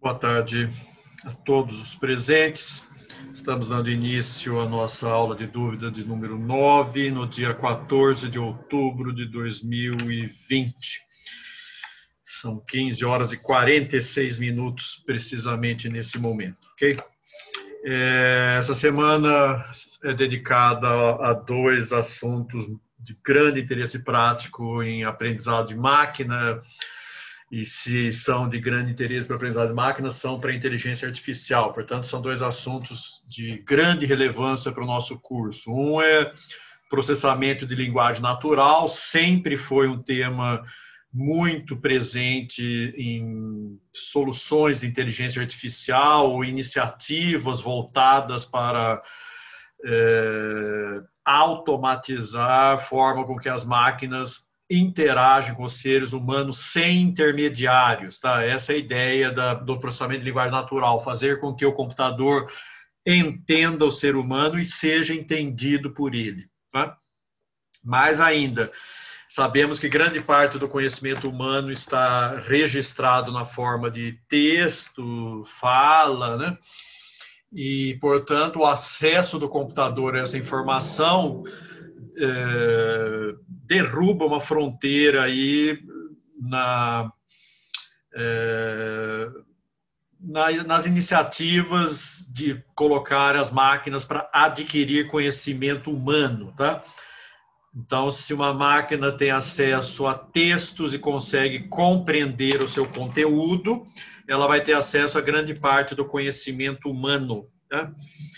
Boa tarde a todos os presentes. Estamos dando início à nossa aula de dúvida de número 9, no dia 14 de outubro de 2020. São 15 horas e 46 minutos, precisamente nesse momento, ok? Essa semana é dedicada a dois assuntos de grande interesse prático em aprendizado de máquina, e se são de grande interesse para a aprendizagem de máquinas, são para a inteligência artificial. Portanto, são dois assuntos de grande relevância para o nosso curso. Um é processamento de linguagem natural, sempre foi um tema muito presente em soluções de inteligência artificial ou iniciativas voltadas para automatizar a forma com que as máquinas interagem com os seres humanos sem intermediários, tá? Essa é a ideia do processamento de linguagem natural, fazer com que o computador entenda o ser humano e seja entendido por ele, tá? Mais ainda, sabemos que grande parte do conhecimento humano está registrado na forma de texto, fala, né? E, portanto, o acesso do computador a essa informação derruba uma fronteira aí nas iniciativas de colocar as máquinas para adquirir conhecimento humano, tá? Então, se uma máquina tem acesso a textos e consegue compreender o seu conteúdo, ela vai ter acesso a grande parte do conhecimento humano, tá?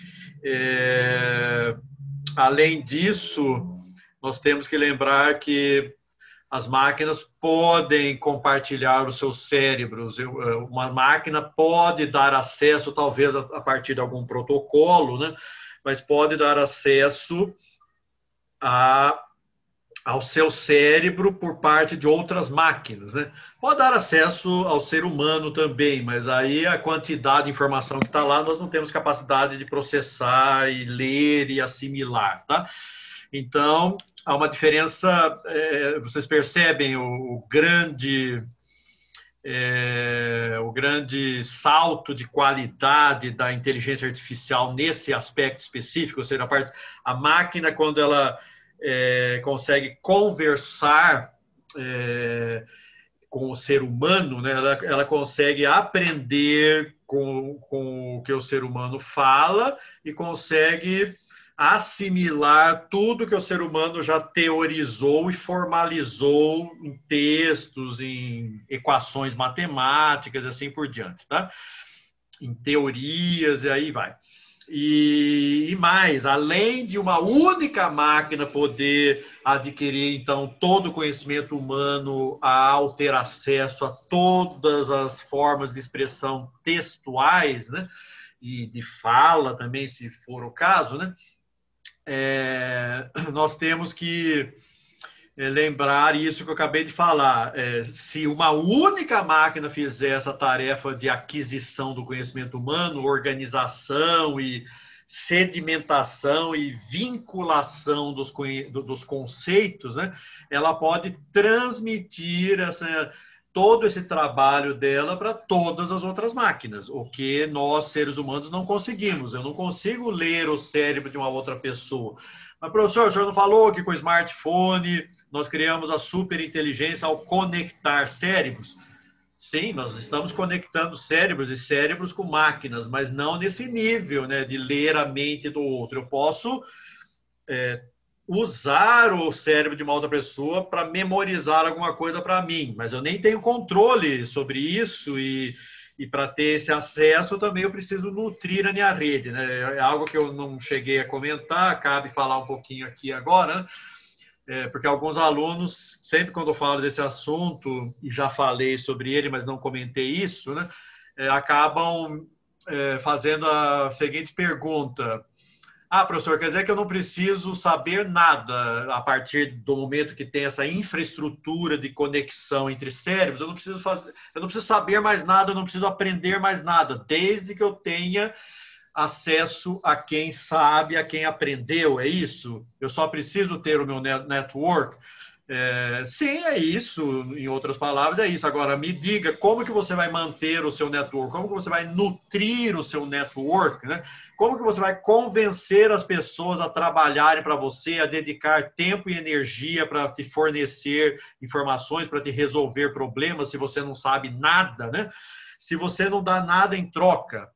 Além disso, nós temos que lembrar que as máquinas podem compartilhar os seus cérebros. Uma máquina pode dar acesso, talvez a partir de algum protocolo, né? Mas pode dar acesso ao seu cérebro por parte de outras máquinas, né? Pode dar acesso ao ser humano também, mas aí a quantidade de informação que está lá, nós não temos capacidade de processar e ler e assimilar, tá? Então, há uma diferença, vocês percebem o grande salto de qualidade da inteligência artificial nesse aspecto específico, ou seja, a máquina, quando ela consegue conversar com o ser humano, né? Ela consegue aprender com o que o ser humano fala e consegue assimilar tudo que o ser humano já teorizou e formalizou em textos, em equações matemáticas, assim por diante, tá? Em teorias, e aí vai. E mais, além de uma única máquina poder adquirir, então, todo o conhecimento humano ao ter acesso a todas as formas de expressão textuais, né? E de fala também, se for o caso, né? Nós temos que lembrar isso que eu acabei de falar. Se uma única máquina fizer essa tarefa de aquisição do conhecimento humano, organização e sedimentação e vinculação dos conceitos, né, ela pode transmitir todo esse trabalho dela para todas as outras máquinas, o que nós, seres humanos, não conseguimos. Eu não consigo ler o cérebro de uma outra pessoa. Mas, professor, o senhor não falou que com o smartphone nós criamos a superinteligência ao conectar cérebros? Sim, nós estamos conectando cérebros e cérebros com máquinas, mas não nesse nível, né, de ler a mente do outro. Eu posso usar o cérebro de uma outra pessoa para memorizar alguma coisa para mim, mas eu nem tenho controle sobre isso e para ter esse acesso também eu preciso nutrir a minha rede, né? É algo que eu não cheguei a comentar, cabe falar um pouquinho aqui agora, né? Porque alguns alunos, sempre quando eu falo desse assunto, e já falei sobre ele, mas não comentei isso, né? Acabam fazendo a seguinte pergunta: ah, professor, quer dizer que eu não preciso saber nada a partir do momento que tem essa infraestrutura de conexão entre cérebros, eu não preciso saber mais nada, eu não preciso aprender mais nada, desde que eu tenha acesso a quem sabe, a quem aprendeu, é isso? Eu só preciso ter o meu network? Sim, é isso. Em outras palavras, é isso. Agora, me diga como que você vai manter o seu network, como que você vai nutrir o seu network, né? Como que você vai convencer as pessoas a trabalharem para você, a dedicar tempo e energia para te fornecer informações, para te resolver problemas, se você não sabe nada, né? Se você não dá nada em troca.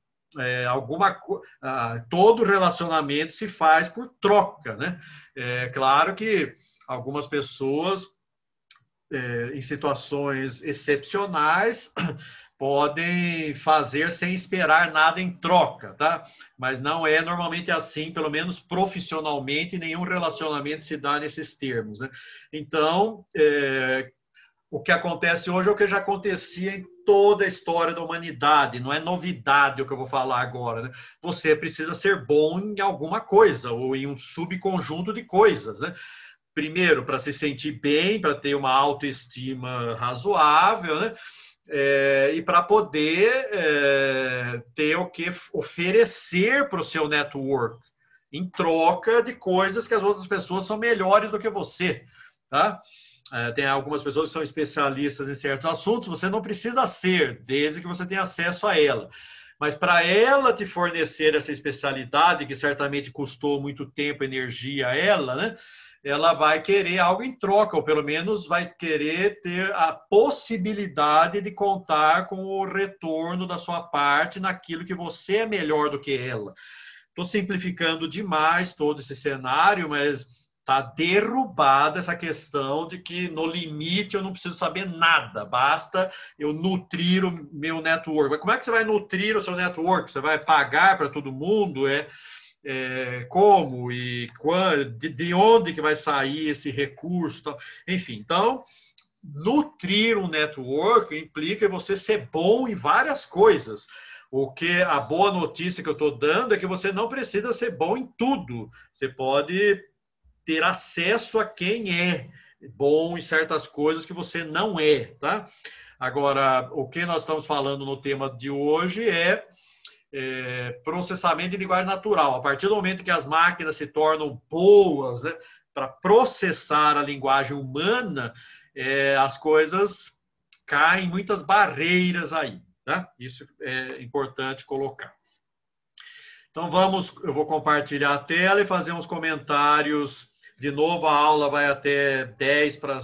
Todo relacionamento se faz por troca, né? É claro que algumas pessoas, em situações excepcionais, podem fazer sem esperar nada em troca, tá? Mas não é normalmente assim, pelo menos profissionalmente, nenhum relacionamento se dá nesses termos, né? Então, o que acontece hoje é o que já acontecia em toda a história da humanidade, não é novidade o que eu vou falar agora, né? Você precisa ser bom em alguma coisa, ou em um subconjunto de coisas, né? Primeiro, para se sentir bem, para ter uma autoestima razoável, né? E para poder ter o que oferecer para o seu network, em troca de coisas que as outras pessoas são melhores do que você, tá? Tem algumas pessoas que são especialistas em certos assuntos, você não precisa ser, desde que você tenha acesso a ela. Mas para ela te fornecer essa especialidade, que certamente custou muito tempo, energia a ela, né? Ela vai querer algo em troca, ou pelo menos vai querer ter a possibilidade de contar com o retorno da sua parte naquilo que você é melhor do que ela. Estou simplificando demais todo esse cenário, mas está derrubada essa questão de que no limite eu não preciso saber nada, basta eu nutrir o meu network. Mas como é que você vai nutrir o seu network? Você vai pagar para todo mundo? Como e quando, de onde que vai sair esse recurso? Tal. Enfim, então, nutrir um network implica você ser bom em várias coisas. O que a boa notícia que eu estou dando é que você não precisa ser bom em tudo. Você pode ter acesso a quem é bom em certas coisas que você não é, tá? Agora, o que nós estamos falando no tema de hoje é processamento de linguagem natural. A partir do momento que as máquinas se tornam boas, né, para processar a linguagem humana, as coisas caem muitas barreiras aí. Né? Isso é importante colocar. Então eu vou compartilhar a tela e fazer uns comentários. De novo, a aula vai até 10 para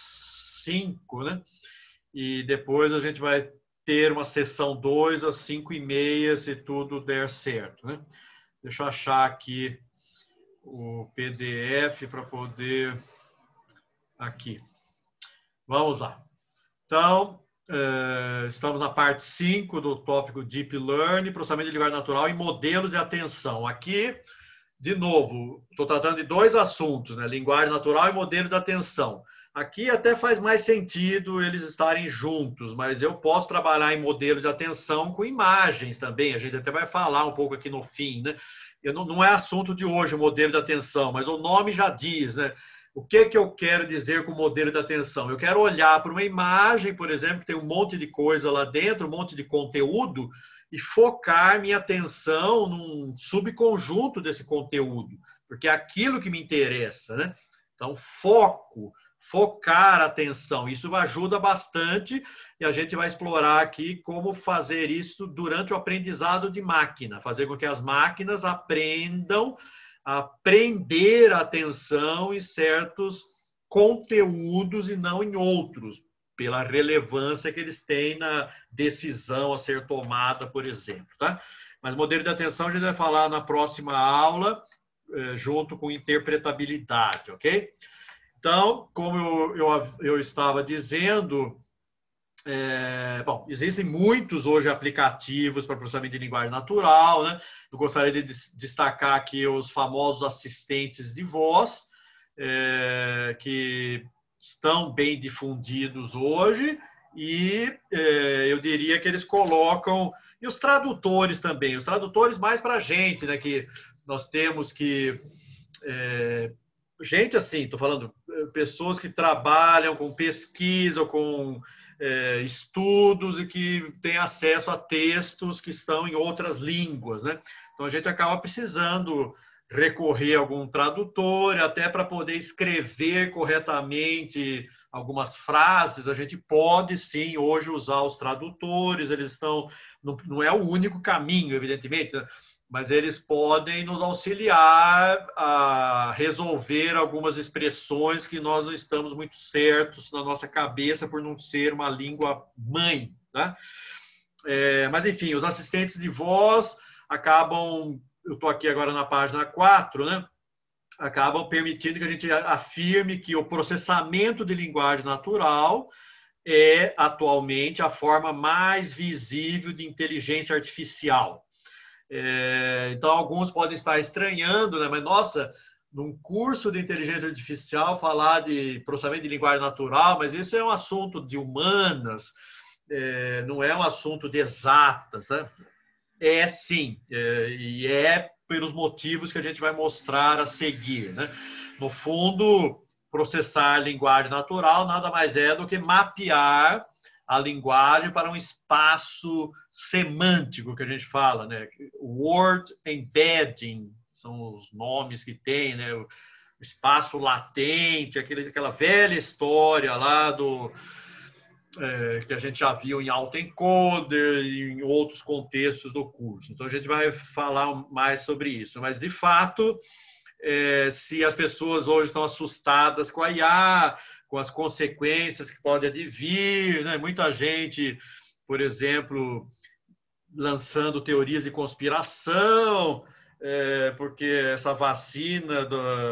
5, né? E depois a gente vai ter uma sessão 2 às 5h30, se tudo der certo, né? Deixa eu achar aqui o PDF para poder... Aqui. Vamos lá. Então, estamos na parte 5 do tópico Deep Learning, processamento de linguagem natural e modelos de atenção. Aqui, de novo, estou tratando de dois assuntos, né? Linguagem natural e modelo de atenção. Aqui até faz mais sentido eles estarem juntos, mas eu posso trabalhar em modelos de atenção com imagens também. A gente até vai falar um pouco aqui no fim, né? Não é assunto de hoje o modelo de atenção, mas o nome já diz, né? O que eu quero dizer com o modelo de atenção? Eu quero olhar para uma imagem, por exemplo, que tem um monte de coisa lá dentro, um monte de conteúdo, e focar minha atenção num subconjunto desse conteúdo, porque é aquilo que me interessa, né? Então, focar a atenção, isso ajuda bastante e a gente vai explorar aqui como fazer isso durante o aprendizado de máquina, fazer com que as máquinas aprendam a prender a atenção em certos conteúdos e não em outros, pela relevância que eles têm na decisão a ser tomada, por exemplo. Tá? Mas modelo de atenção a gente vai falar na próxima aula, junto com interpretabilidade, ok? Então, como eu estava dizendo, bom, existem muitos hoje aplicativos para processamento de linguagem natural, né? Eu gostaria de destacar aqui os famosos assistentes de voz, que estão bem difundidos hoje, e eu diria que eles colocam, e os tradutores também, os tradutores mais para a gente, né? Que nós temos que... gente assim, estou falando, pessoas que trabalham com pesquisa, ou com estudos e que têm acesso a textos que estão em outras línguas, né? Então a gente acaba precisando recorrer a algum tradutor, até para poder escrever corretamente algumas frases, a gente pode sim hoje usar os tradutores, eles estão, não é o único caminho, evidentemente, né? Mas eles podem nos auxiliar a resolver algumas expressões que nós não estamos muito certos na nossa cabeça por não ser uma língua mãe, né? Mas, enfim, os assistentes de voz acabam, eu estou aqui agora na página 4, né? Acabam permitindo que a gente afirme que o processamento de linguagem natural é, atualmente, a forma mais visível de inteligência artificial. Então, alguns podem estar estranhando, né? Mas, nossa, num curso de inteligência artificial, falar de processamento de linguagem natural, mas isso é um assunto de humanas, não é um assunto de exatas, né? É sim, e é pelos motivos que a gente vai mostrar a seguir, né? No fundo, processar linguagem natural nada mais é do que mapear a linguagem para um espaço semântico que a gente fala, né? Word embedding são os nomes que tem, né? O espaço latente, aquela velha história lá que a gente já viu em autoencoder e em outros contextos do curso. Então, a gente vai falar mais sobre isso. Mas, de fato, se as pessoas hoje estão assustadas com a IA, com as consequências que podem advir, né? Muita gente, por exemplo, lançando teorias de conspiração, porque essa vacina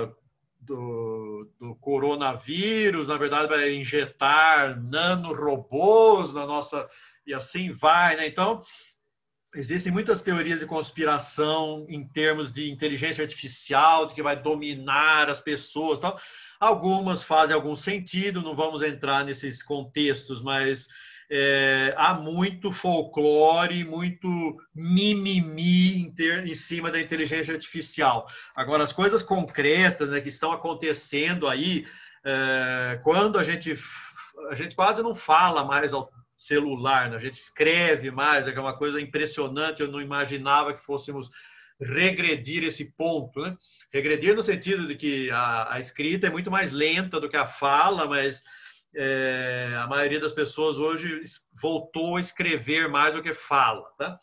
do coronavírus, na verdade, vai injetar nanorobôs na nossa... E assim vai, né? Então, existem muitas teorias de conspiração em termos de inteligência artificial, de que vai dominar as pessoas, tal. Algumas fazem algum sentido, não vamos entrar nesses contextos, mas há muito folclore, muito mimimi em cima da inteligência artificial. Agora, as coisas concretas, né, que estão acontecendo aí, quando a gente quase não fala mais ao celular, né? A gente escreve mais, é uma coisa impressionante, eu não imaginava que fôssemos regredir esse ponto, né? Regredir no sentido de que a escrita é muito mais lenta do que a fala, mas a maioria das pessoas hoje voltou a escrever mais do que fala, tá?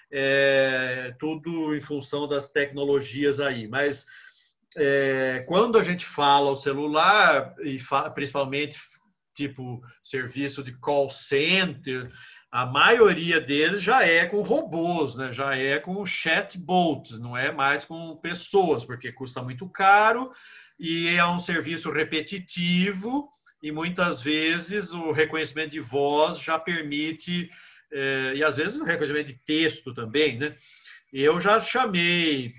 Tudo em função das tecnologias aí, mas quando a gente fala ao celular, e principalmente tipo serviço de call center, a maioria deles já é com robôs, né? Já é com chatbots, não é mais com pessoas, porque custa muito caro e é um serviço repetitivo e muitas vezes o reconhecimento de voz já permite, e às vezes o reconhecimento de texto também, né? Eu já chamei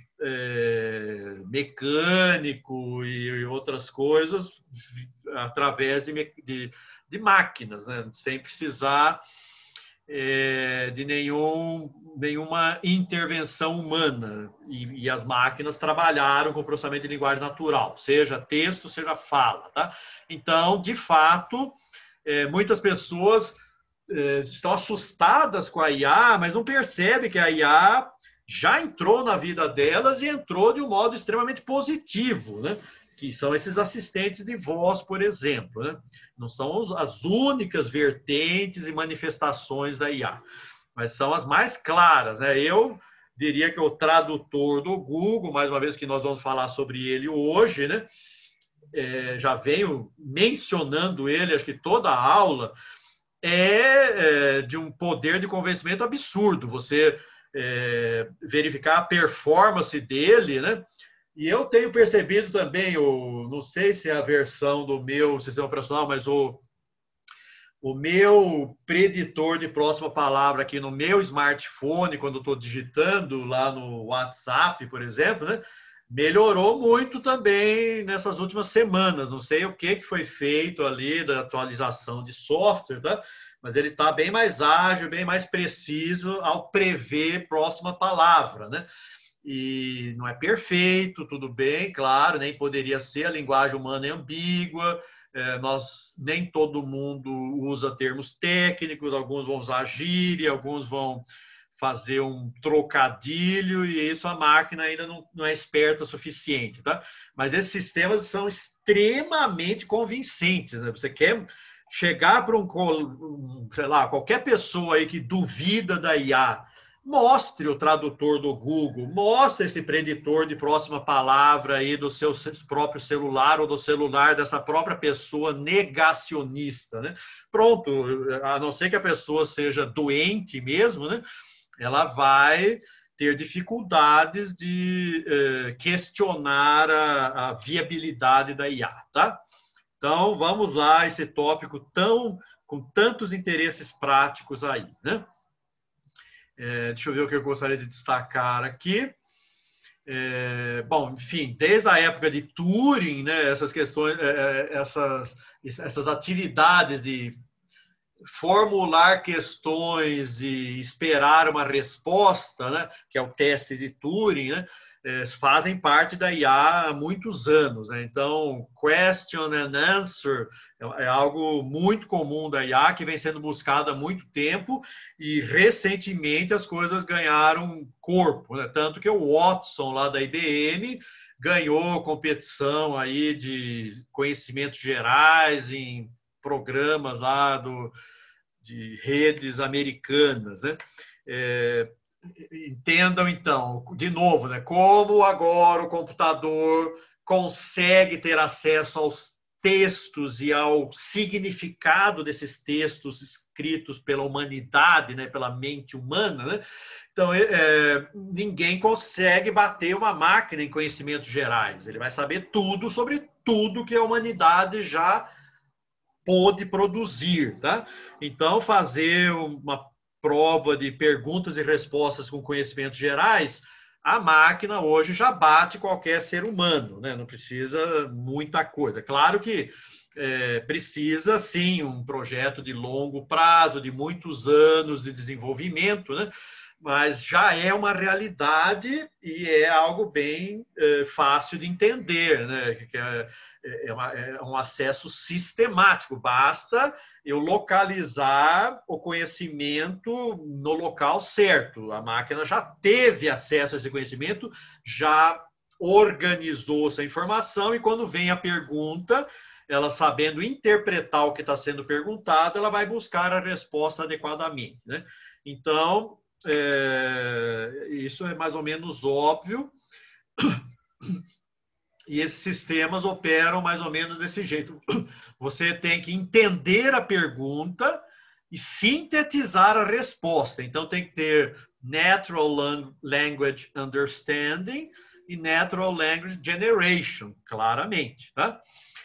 mecânico e outras coisas através de máquinas, né? Sem precisar de nenhuma intervenção humana. E as máquinas trabalharam com processamento de linguagem natural, seja texto, seja fala. Tá? Então, de fato, muitas pessoas estão assustadas com a IA, mas não percebem que a IA já entrou na vida delas e entrou de um modo extremamente positivo, né? Que são esses assistentes de voz, por exemplo, né? Não são as únicas vertentes e manifestações da IA, mas são as mais claras, né? Eu diria que o tradutor do Google, mais uma vez que nós vamos falar sobre ele hoje, né? Já venho mencionando ele, acho que toda a aula, de um poder de convencimento absurdo. Você verificar a performance dele, né? E eu tenho percebido também, não sei se é a versão do meu sistema operacional, mas o meu preditor de próxima palavra aqui no meu smartphone, quando estou digitando lá no WhatsApp, por exemplo, né? Melhorou muito também nessas últimas semanas. Não sei o que foi feito ali da atualização de software, tá? Mas ele está bem mais ágil, bem mais preciso ao prever próxima palavra, né? E não é perfeito, tudo bem, claro, nem poderia ser, a linguagem humana é ambígua, nem todo mundo usa termos técnicos, alguns vão usar gíria, alguns vão fazer um trocadilho, e isso a máquina ainda não é esperta o suficiente, tá? Mas esses sistemas são extremamente convincentes, né? Você quer chegar para sei lá, qualquer pessoa aí que duvida da IA, mostre o tradutor do Google, mostre esse preditor de próxima palavra aí do seu próprio celular ou do celular dessa própria pessoa negacionista, né? Pronto, a não ser que a pessoa seja doente mesmo, né? Ela vai ter dificuldades de questionar a viabilidade da IA, tá? Então, vamos lá, esse tópico com tantos interesses práticos aí, né? Deixa eu ver o que eu gostaria de destacar aqui. Bom, enfim, desde a época de Turing, né, essas questões, essas atividades de formular questões e esperar uma resposta, né, que é o teste de Turing, né, fazem parte da IA há muitos anos, né? Então, question and answer é algo muito comum da IA, que vem sendo buscado há muito tempo, e recentemente as coisas ganharam corpo, né? Tanto que o Watson, lá da IBM, ganhou competição aí de conhecimentos gerais em programas lá de redes americanas, né? Entendam, então, de novo, né, como agora o computador consegue ter acesso aos textos e ao significado desses textos escritos pela humanidade, né, pela mente humana, né? Então, ninguém consegue bater uma máquina em conhecimentos gerais. Ele vai saber tudo sobre tudo que a humanidade já pôde produzir, tá? Então, fazer uma prova de perguntas e respostas com conhecimentos gerais, a máquina hoje já bate qualquer ser humano, né? Não precisa muita coisa. Claro que precisa, sim, um projeto de longo prazo, de muitos anos de desenvolvimento, né? Mas já é uma realidade e é algo bem fácil de entender, né? É um acesso sistemático, basta eu localizar o conhecimento no local certo. A máquina já teve acesso a esse conhecimento, já organizou essa informação, e quando vem a pergunta, ela sabendo interpretar o que está sendo perguntado, ela vai buscar a resposta adequadamente, né? Então, isso é mais ou menos óbvio. E esses sistemas operam mais ou menos desse jeito. Você tem que entender a pergunta e sintetizar a resposta. Então, tem que ter Natural Language Understanding e Natural Language Generation, claramente, tá?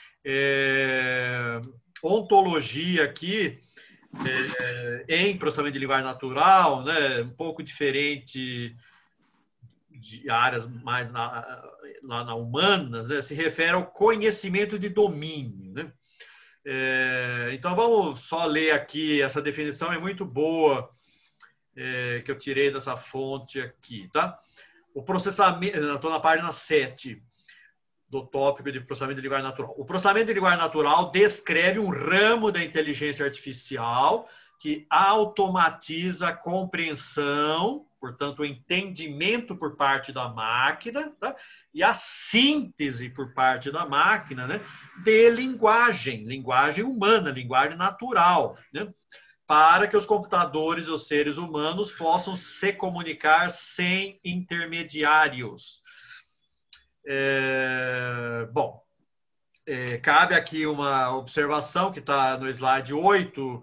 Ontologia aqui, em processamento de linguagem natural, né, um pouco diferente de áreas mais lá na humanas, né, se refere ao conhecimento de domínio, né? Então, vamos só ler aqui, essa definição é muito boa, que eu tirei dessa fonte aqui, tá? O processamento, estou na página 7 do tópico de processamento de linguagem natural. O processamento de linguagem natural descreve um ramo da inteligência artificial que automatiza a compreensão, portanto, o entendimento por parte da máquina, tá? E a síntese por parte da máquina, né, de linguagem humana, linguagem natural, né, para que os computadores e os seres humanos possam se comunicar sem intermediários. Bom, cabe aqui uma observação que está no slide 8,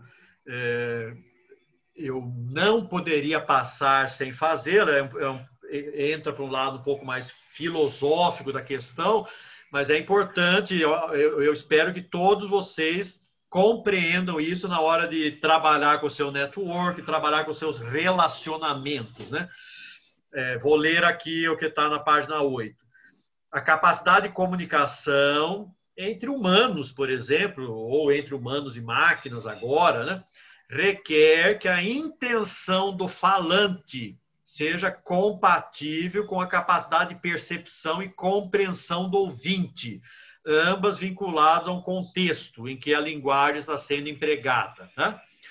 eu não poderia passar sem fazer, entra para um lado um pouco mais filosófico da questão, mas é importante, eu espero que todos vocês compreendam isso na hora de trabalhar com o seu network, trabalhar com os seus relacionamentos, né? Vou ler aqui o que está na página 8. A capacidade de comunicação entre humanos, por exemplo, ou entre humanos e máquinas agora, né, requer que a intenção do falante seja compatível com a capacidade de percepção e compreensão do ouvinte, ambas vinculadas a um contexto em que a linguagem está sendo empregada, né?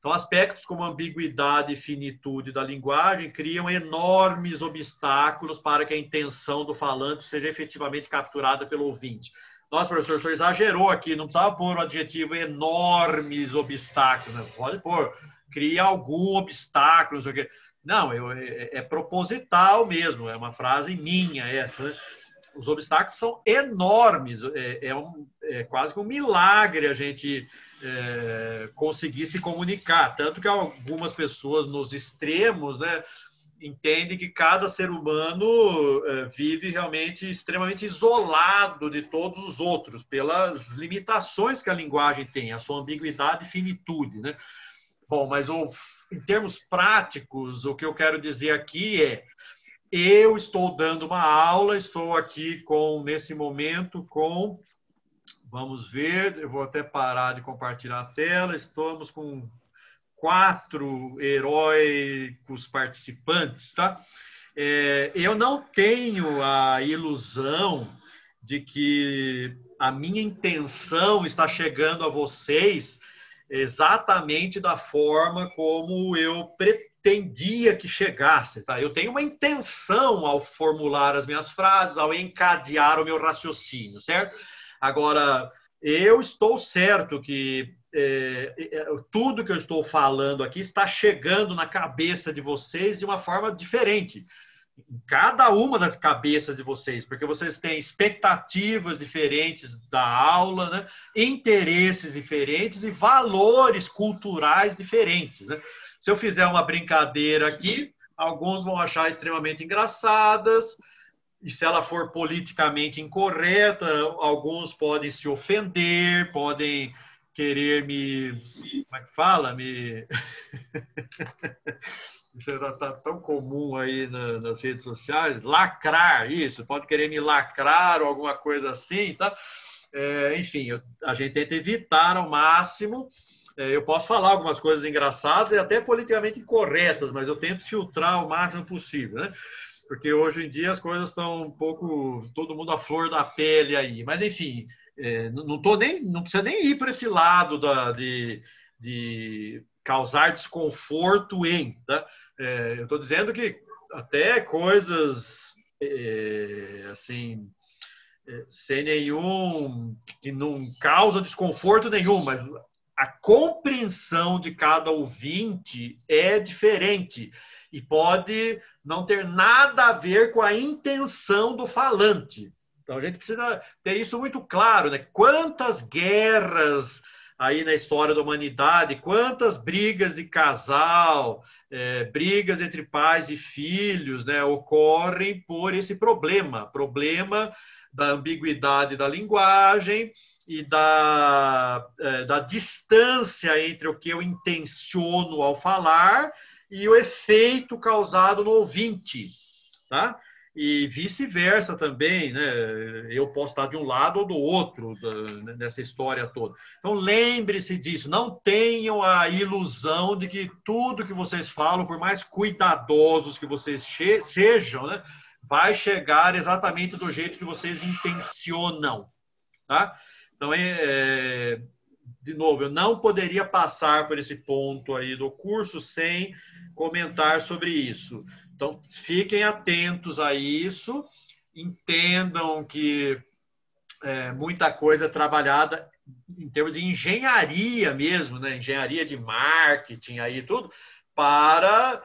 Então, aspectos como ambiguidade e finitude da linguagem criam enormes obstáculos para que a intenção do falante seja efetivamente capturada pelo ouvinte. Nossa, professor, o senhor exagerou aqui, não precisava pôr o adjetivo enormes obstáculos. Não, pode pôr, cria algum obstáculo, não sei o quê. Não, é proposital mesmo, é uma frase minha essa, né? Os obstáculos são enormes, é quase que um milagre a gente conseguir se comunicar. Tanto que algumas pessoas nos extremos, né, entendem que cada ser humano vive realmente extremamente isolado de todos os outros, pelas limitações que a linguagem tem, a sua ambiguidade e finitude, né? Bom, mas em termos práticos, o que eu quero dizer aqui é: eu estou dando uma aula, estou aqui nesse momento com, vamos ver, eu vou até parar de compartilhar a tela, estamos com 4 heróicos participantes, tá? Eu não tenho a ilusão de que a minha intenção está chegando a vocês exatamente da forma como eu pretendia que chegasse, tá? Eu tenho uma intenção ao formular as minhas frases, ao encadear o meu raciocínio, certo? Agora, eu estou certo que tudo que eu estou falando aqui está chegando na cabeça de vocês de uma forma diferente. Em cada uma das cabeças de vocês, porque vocês têm expectativas diferentes da aula, né? Interesses diferentes e valores culturais diferentes, né? Se eu fizer uma brincadeira aqui, alguns vão achar extremamente engraçadas, e se ela for politicamente incorreta, alguns podem se ofender, podem querer como é que fala? Isso está tão comum aí nas redes sociais, lacrar, isso, pode querer me lacrar ou alguma coisa assim, tá? Enfim, a gente tenta evitar ao máximo. Eu posso falar algumas coisas engraçadas e até politicamente incorretas, mas eu tento filtrar o máximo possível, né? Porque hoje em dia as coisas estão um pouco, todo mundo à flor da pele aí. Mas, enfim, não precisa nem ir para esse lado de causar desconforto tá? Eu estou dizendo que até coisas assim, sem nenhum, que não causa desconforto nenhum, mas a compreensão de cada ouvinte é diferente e pode não ter nada a ver com a intenção do falante. Então a gente precisa ter isso muito claro, né? Quantas guerras aí na história da humanidade, quantas brigas de casal, brigas entre pais e filhos, né, ocorrem por esse problema da ambiguidade da linguagem e da distância entre o que eu intenciono ao falar e o efeito causado no ouvinte, tá? E vice-versa também, né? Eu posso estar de um lado ou do outro nessa história toda. Então, lembre-se disso. Não tenham a ilusão de que tudo que vocês falam, por mais cuidadosos que vocês sejam, né, vai chegar exatamente do jeito que vocês intencionam, tá? Então, de novo, eu não poderia passar por esse ponto aí do curso sem comentar sobre isso. Então, fiquem atentos a isso, entendam que muita coisa é trabalhada em termos de engenharia mesmo, né? Engenharia de marketing aí tudo, para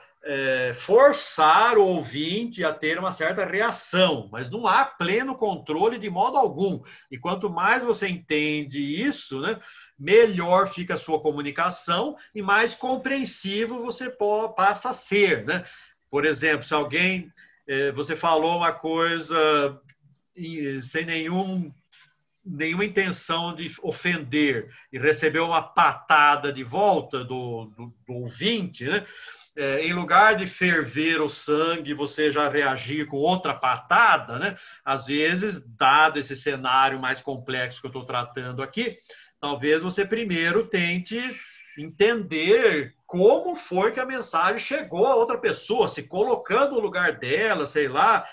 forçar o ouvinte a ter uma certa reação, mas não há pleno controle de modo algum. E quanto mais você entende isso, né, melhor fica a sua comunicação e mais compreensivo você passa a ser, né? Por exemplo, se alguém, você falou uma coisa sem nenhuma intenção de ofender e recebeu uma patada de volta do ouvinte, né? Em lugar de ferver o sangue, você já reagir com outra patada, né? Às vezes, dado esse cenário mais complexo que eu estou tratando aqui, talvez você primeiro tente entender como foi que a mensagem chegou a outra pessoa, se colocando no lugar dela, sei lá,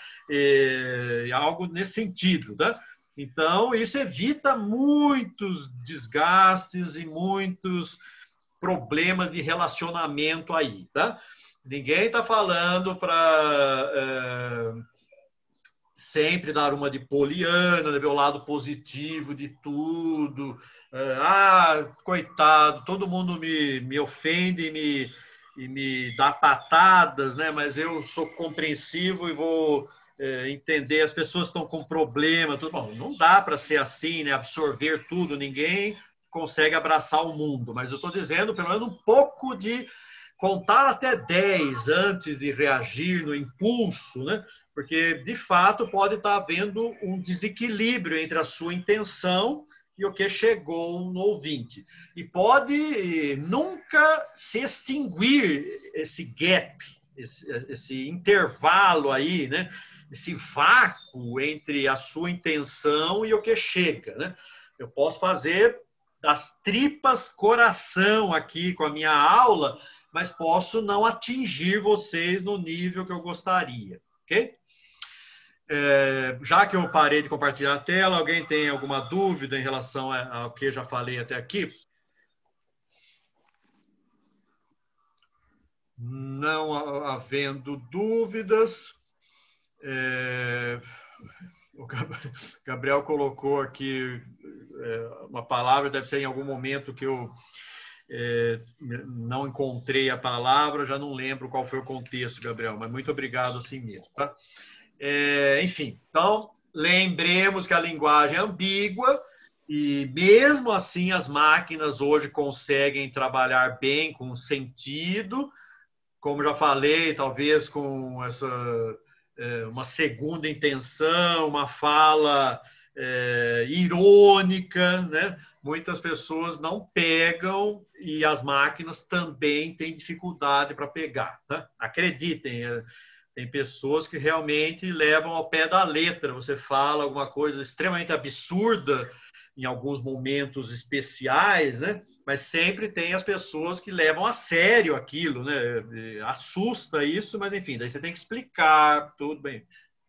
algo nesse sentido, né? Então, isso evita muitos desgastes e muitos problemas de relacionamento aí, tá? Ninguém está falando para sempre dar uma de poliana, né, ver o lado positivo de tudo. Coitado, todo mundo me ofende e me dá patadas, né? Mas eu sou compreensivo e vou entender. As pessoas estão com problema. Tudo. Bom, não dá para ser assim, né? Absorver tudo. Ninguém consegue abraçar o mundo. Mas eu estou dizendo, pelo menos, um pouco de contar até 10 antes de reagir no impulso, né? Porque, de fato, pode estar havendo um desequilíbrio entre a sua intenção e o que chegou no ouvinte. E pode nunca se extinguir esse gap, esse intervalo aí, né? Esse vácuo entre a sua intenção e o que chega, né? Eu posso fazer das tripas coração aqui com a minha aula, mas posso não atingir vocês no nível que eu gostaria, ok? Já que eu parei de compartilhar a tela, alguém tem alguma dúvida em relação ao que eu já falei até aqui? Não havendo dúvidas, o Gabriel colocou aqui uma palavra, deve ser em algum momento que eu não encontrei a palavra, já não lembro qual foi o contexto, Gabriel, mas muito obrigado assim mesmo, tá? Enfim, então, lembremos que a linguagem é ambígua e, mesmo assim, as máquinas hoje conseguem trabalhar bem com sentido, como já falei, talvez com uma segunda intenção, uma fala irônica, né? Muitas pessoas não pegam e as máquinas também têm dificuldade para pegar, tá? Acreditem, tem pessoas que realmente levam ao pé da letra. Você fala alguma coisa extremamente absurda em alguns momentos especiais, né? Mas sempre tem as pessoas que levam a sério aquilo, né? Assusta isso, mas enfim, daí você tem que explicar, tudo bem.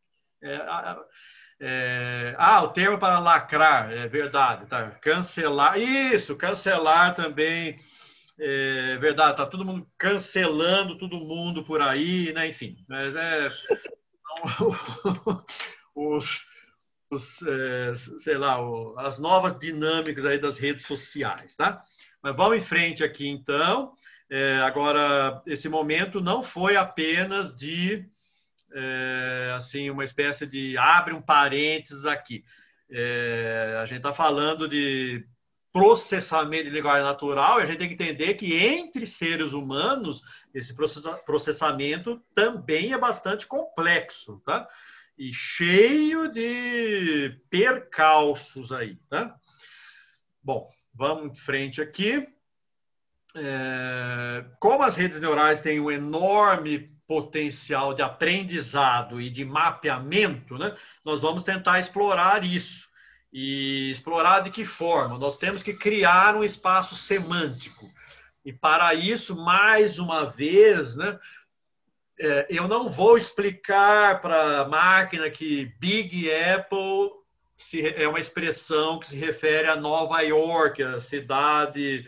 O termo para lacrar, é verdade, tá? Cancelar, isso, cancelar também. É verdade, tá todo mundo cancelando todo mundo por aí, né? Enfim, mas sei lá, as novas dinâmicas aí das redes sociais, tá? Mas vamos em frente aqui, então. Agora, esse momento não foi apenas de assim, uma espécie de abre um parênteses aqui. A gente está falando de processamento de linguagem natural, e a gente tem que entender que entre seres humanos esse processamento também é bastante complexo, tá? E cheio de percalços aí, tá? Bom, vamos em frente aqui. Como as redes neurais têm um enorme potencial de aprendizado e de mapeamento, né, nós vamos tentar explorar isso. E explorar de que forma? Nós temos que criar um espaço semântico. E para isso, mais uma vez, né, eu não vou explicar para a máquina que Big Apple é uma expressão que se refere a Nova York, a cidade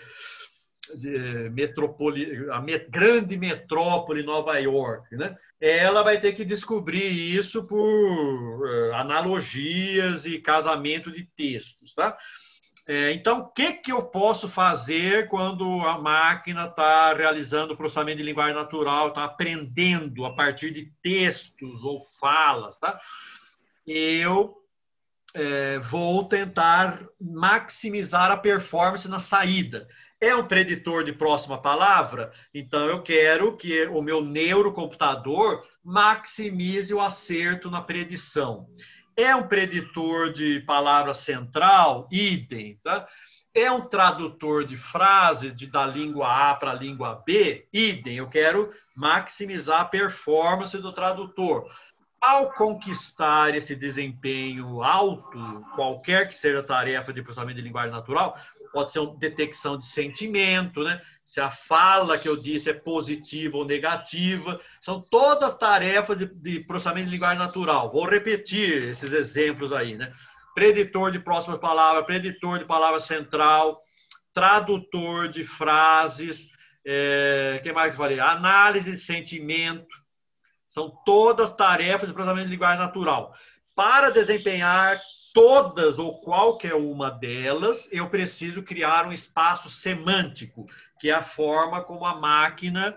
grande metrópole Nova York, né? Ela vai ter que descobrir isso por analogias e casamento de textos, tá? Então, o que eu posso fazer quando a máquina está realizando o processamento de linguagem natural, está aprendendo a partir de textos ou falas, tá? Eu vou tentar maximizar a performance na saída. É um preditor de próxima palavra? Então, eu quero que o meu neurocomputador maximize o acerto na predição. É um preditor de palavra central? Idem. Tá? É um tradutor de frases da língua A para a língua B? Idem. Eu quero maximizar a performance do tradutor. Ao conquistar esse desempenho alto, qualquer que seja a tarefa de processamento de linguagem natural, pode ser uma detecção de sentimento, né? Se a fala que eu disse é positiva ou negativa, são todas tarefas de processamento de linguagem natural. Vou repetir esses exemplos aí, né? Preditor de próximas palavras, preditor de palavra central, tradutor de frases, que mais que eu falei? Análise de sentimento, são todas tarefas de processamento de linguagem natural. Para desempenhar todas ou qualquer uma delas, eu preciso criar um espaço semântico, que é a forma como a máquina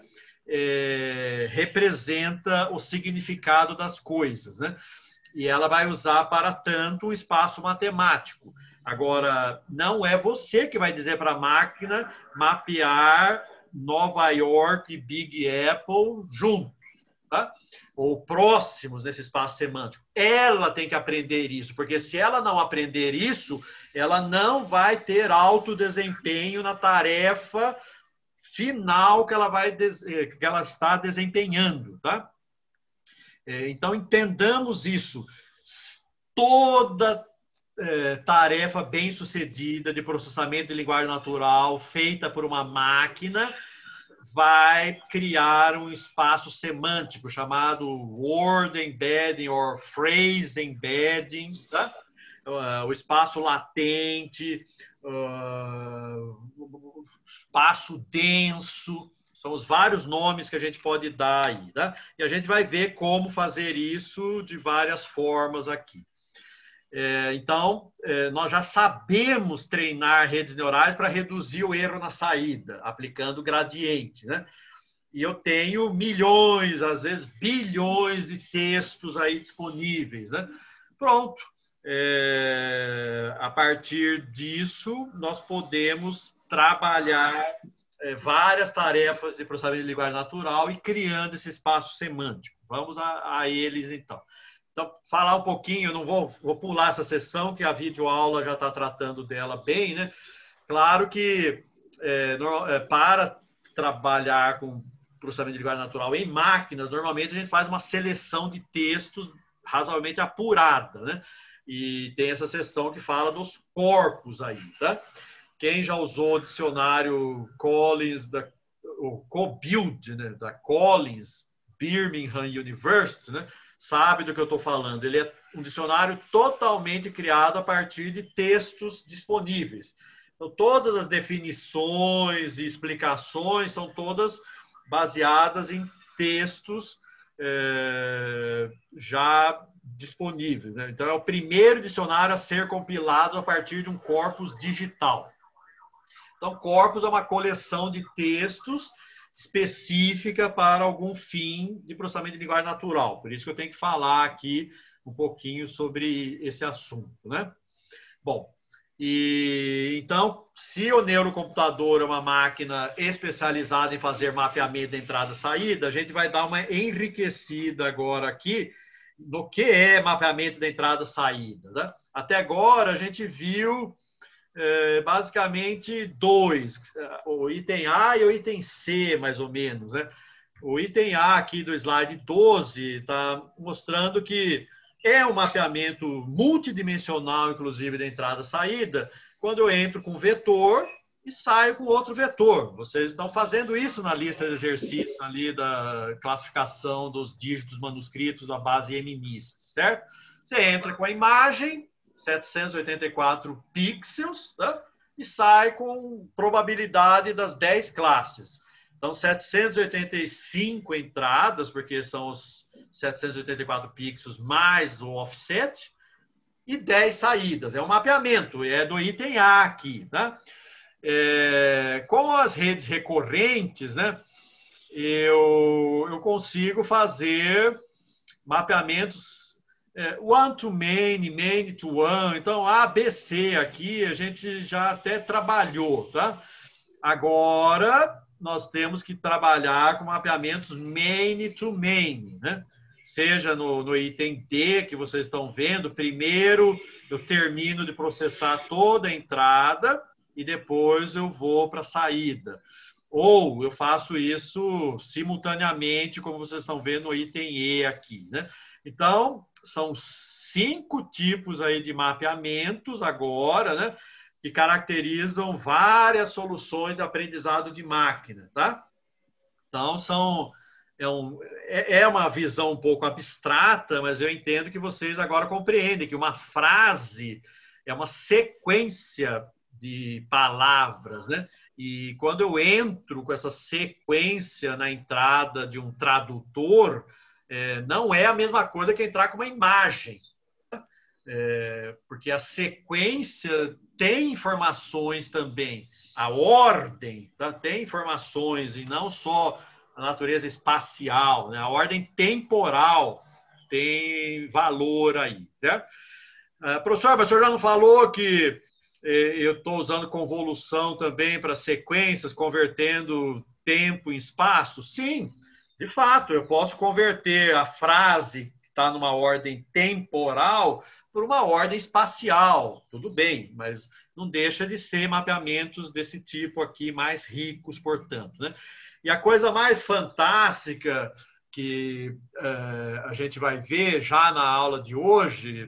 representa o significado das coisas, né? E ela vai usar para tanto o espaço matemático. Agora, não é você que vai dizer para a máquina mapear Nova York e Big Apple juntos, tá? Ou próximos nesse espaço semântico. Ela tem que aprender isso, porque se ela não aprender isso, ela não vai ter alto desempenho na tarefa final que ela está desempenhando, tá? Então, entendamos isso. Toda tarefa bem-sucedida de processamento de linguagem natural feita por uma máquina vai criar um espaço semântico chamado word embedding ou phrase embedding, tá? O espaço latente, espaço denso, são os vários nomes que a gente pode dar aí, tá? E a gente vai ver como fazer isso de várias formas aqui. Então, nós já sabemos treinar redes neurais para reduzir o erro na saída, aplicando gradiente, né? E eu tenho milhões, às vezes bilhões de textos aí disponíveis, né? Pronto. A partir disso, nós podemos trabalhar várias tarefas de processamento de linguagem natural e criando esse espaço semântico. Vamos a eles, então. Então, falar um pouquinho, eu não vou pular essa sessão, que a videoaula já está tratando dela bem, né? Claro que para trabalhar com processamento de linguagem natural em máquinas, normalmente a gente faz uma seleção de textos razoavelmente apurada, né? E tem essa seção que fala dos corpos aí, tá? Quem já usou o dicionário Collins, o CoBuild, né? Da Collins, Birmingham University, né? Sabe do que eu estou falando. Ele é um dicionário totalmente criado a partir de textos disponíveis. Então, todas as definições e explicações são todas baseadas em textos já disponíveis, né? Então, é o primeiro dicionário a ser compilado a partir de um corpus digital. Então, corpus é uma coleção de textos específica para algum fim de processamento de linguagem natural. Por isso que eu tenho que falar aqui um pouquinho sobre esse assunto, né? Bom, então, se o neurocomputador é uma máquina especializada em fazer mapeamento de entrada e saída, a gente vai dar uma enriquecida agora aqui no que é mapeamento de entrada e saída, né? Até agora, a gente viu basicamente dois, o item A e o item C, mais ou menos, né? O item A aqui do slide 12 está mostrando que é um mapeamento multidimensional, inclusive, de entrada e saída, quando eu entro com vetor e saio com outro vetor. Vocês estão fazendo isso na lista de exercícios ali da classificação dos dígitos manuscritos da base MNIST, certo? Você entra com a imagem, 784 pixels, né? E sai com probabilidade das 10 classes. Então, 785 entradas, porque são os 784 pixels mais o offset, e 10 saídas. É um mapeamento, é do item A aqui, né? Com as redes recorrentes, né? Eu consigo fazer mapeamentos one to many, many to one. Então, A, B, C aqui a gente já até trabalhou, tá? Agora, nós temos que trabalhar com mapeamentos many to many, né? Seja no item D, que vocês estão vendo, primeiro eu termino de processar toda a entrada e depois eu vou para a saída. Ou eu faço isso simultaneamente, como vocês estão vendo no item E aqui, né? Então, são 5 tipos aí de mapeamentos agora, né? Que caracterizam várias soluções de aprendizado de máquina, tá? Então, é uma visão um pouco abstrata, mas eu entendo que vocês agora compreendem que uma frase é uma sequência de palavras, né? E quando eu entro com essa sequência na entrada de um tradutor, não é a mesma coisa que entrar com uma imagem. Porque a sequência tem informações também, a ordem, tá? Tem informações, e não só a natureza espacial, né? A ordem temporal tem valor aí, né? Professor, mas o senhor já não falou que eu estou usando convolução também para sequências, convertendo tempo em espaço? Sim, de fato, eu posso converter a frase que está numa ordem temporal por uma ordem espacial. Tudo bem, mas não deixa de ser mapeamentos desse tipo aqui, mais ricos, portanto, né? E a coisa mais fantástica que a gente vai ver já na aula de hoje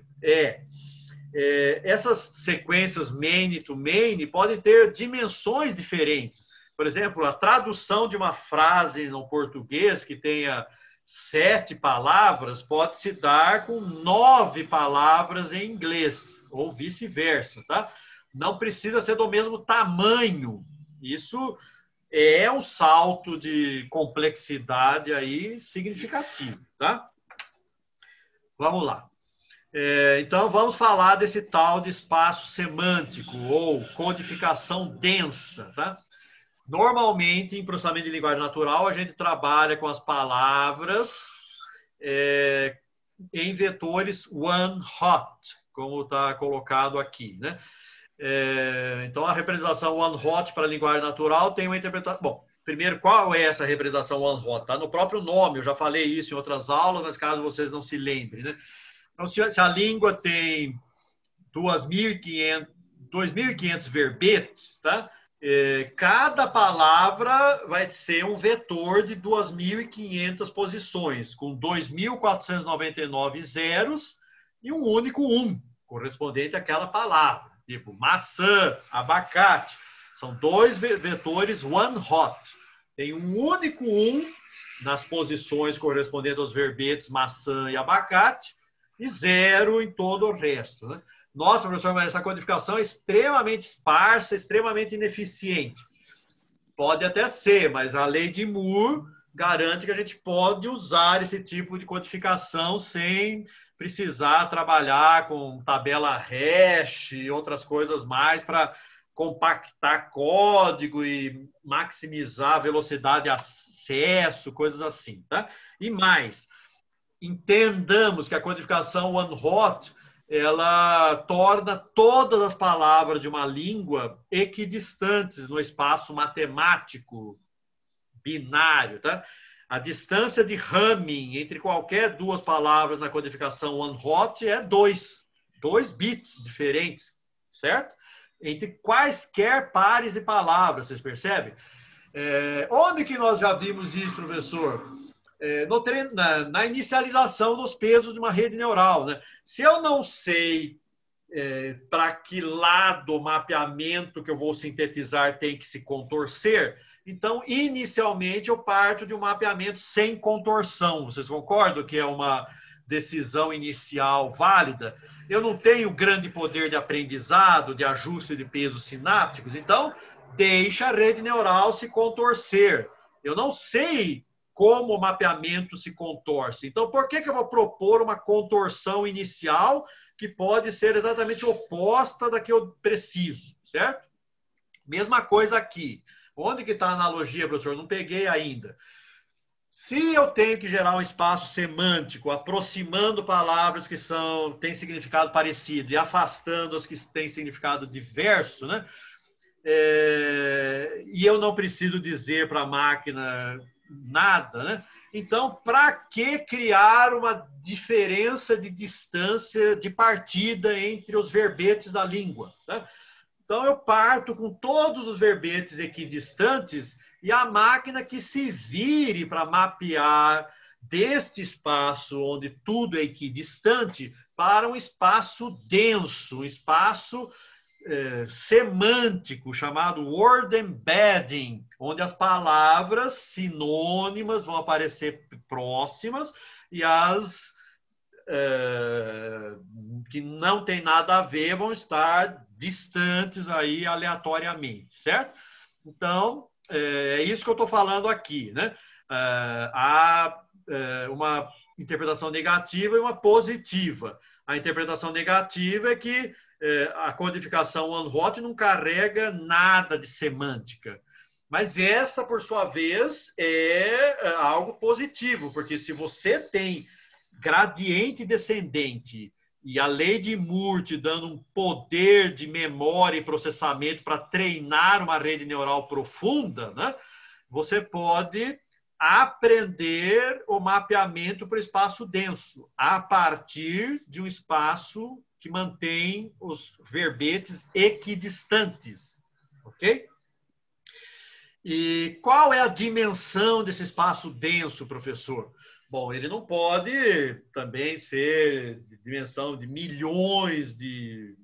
essas sequências many to many podem ter dimensões diferentes. Por exemplo, a tradução de uma frase no português que tenha 7 palavras pode se dar com 9 palavras em inglês, ou vice-versa, tá? Não precisa ser do mesmo tamanho. Isso é um salto de complexidade aí significativo, tá? Vamos lá. Então, vamos falar desse tal de espaço semântico ou codificação densa, tá? Normalmente, em processamento de linguagem natural, a gente trabalha com as palavras em vetores one-hot, como está colocado aqui, né? Então, a representação one-hot para a linguagem natural tem uma interpretação... Bom, primeiro, qual é essa representação one-hot? Está no próprio nome, eu já falei isso em outras aulas, mas caso vocês não se lembrem, né? Então, se a língua tem 2.500 verbetes, tá? Cada palavra vai ser um vetor de 2.500 posições, com 2.499 zeros e um único 1, correspondente àquela palavra. Tipo, maçã, abacate. São 2 vetores one-hot. Tem um único 1 nas posições correspondentes aos verbetes maçã e abacate, e 0 em todo o resto, né? Nossa, professor, mas essa codificação é extremamente esparsa, extremamente ineficiente. Pode até ser, mas a lei de Moore garante que a gente pode usar esse tipo de codificação sem precisar trabalhar com tabela hash e outras coisas mais para compactar código e maximizar a velocidade de acesso, coisas assim, tá? E mais, entendamos que a codificação one-hot ela torna todas as palavras de uma língua equidistantes no espaço matemático binário, tá? A distância de Hamming entre qualquer 2 palavras na codificação one-hot é 2 bits diferentes, certo? Entre quaisquer pares de palavras, vocês percebem? Onde que nós já vimos isso, professor? Na inicialização dos pesos de uma rede neural, né? Se eu não sei para que lado o mapeamento que eu vou sintetizar tem que se contorcer, então, inicialmente, eu parto de um mapeamento sem contorção. Vocês concordam que é uma decisão inicial válida? Eu não tenho grande poder de aprendizado, de ajuste de pesos sinápticos, então, deixa a rede neural se contorcer. Eu não sei como o mapeamento se contorce. Então, por que eu vou propor uma contorção inicial que pode ser exatamente oposta da que eu preciso, certo? Mesma coisa aqui. Onde que está a analogia, professor? Não peguei ainda. Se eu tenho que gerar um espaço semântico, aproximando palavras que têm significado parecido e afastando as que têm significado diverso, né? E eu não preciso dizer para a máquina nada, né? Então, para que criar uma diferença de distância de partida entre os verbetes da língua? Tá? Então, eu parto com todos os verbetes equidistantes e a máquina que se vire para mapear deste espaço onde tudo é equidistante para um espaço denso, um espaço semântico, chamado word embedding, onde as palavras sinônimas vão aparecer próximas e as que não tem nada a ver vão estar distantes aí aleatoriamente, certo? Então, é isso que eu estou falando aqui, né? Há uma interpretação negativa e uma positiva. A interpretação negativa é que a codificação one-hot não carrega nada de semântica. Mas essa, por sua vez, é algo positivo, porque se você tem gradiente descendente e a lei de Moore te dando um poder de memória e processamento para treinar uma rede neural profunda, né? Você pode aprender o mapeamento para o espaço denso a partir de um espaço que mantém os verbetes equidistantes, ok? E qual é a dimensão desse espaço denso, professor? Bom, ele não pode também ser de dimensão de milhões de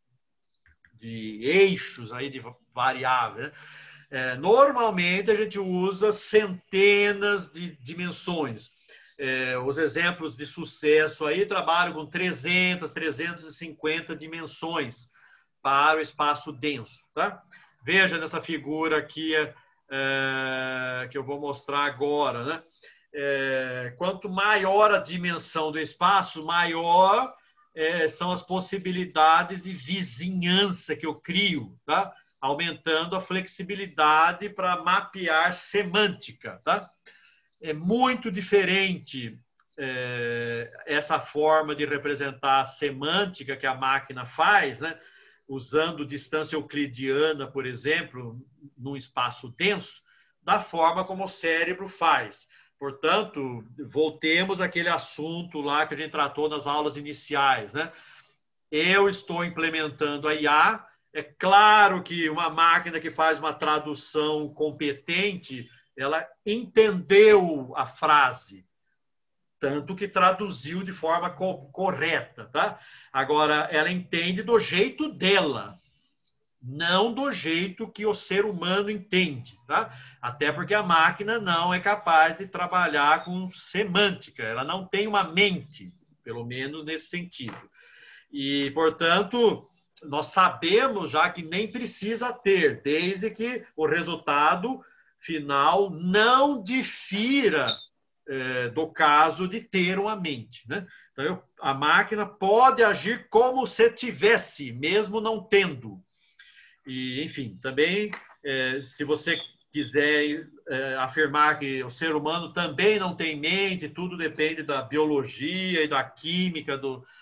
eixos aí de variáveis, né? Normalmente a gente usa centenas de dimensões. Os exemplos de sucesso aí trabalham com 300, 350 dimensões para o espaço denso, tá? Veja nessa figura aqui que eu vou mostrar agora, né? Quanto maior a dimensão do espaço, maior são as possibilidades de vizinhança que eu crio, tá? Aumentando a flexibilidade para mapear semântica, tá? É muito diferente essa forma de representar a semântica que a máquina faz, né? Usando distância euclidiana, por exemplo, num espaço denso, da forma como o cérebro faz. Portanto, voltemos àquele assunto lá que a gente tratou nas aulas iniciais, né? Eu estou implementando a IA. É claro que uma máquina que faz uma tradução competente, ela entendeu a frase, tanto que traduziu de forma correta, tá? Agora, ela entende do jeito dela, não do jeito que o ser humano entende, tá? Até porque a máquina não é capaz de trabalhar com semântica, ela não tem uma mente, pelo menos nesse sentido. E, portanto, nós sabemos já que nem precisa ter, desde que o resultado final não difira do caso de ter uma mente, né? Então, a máquina pode agir como se tivesse, mesmo não tendo. E, enfim, também, se você quiser afirmar que o ser humano também não tem mente, tudo depende da biologia e da química,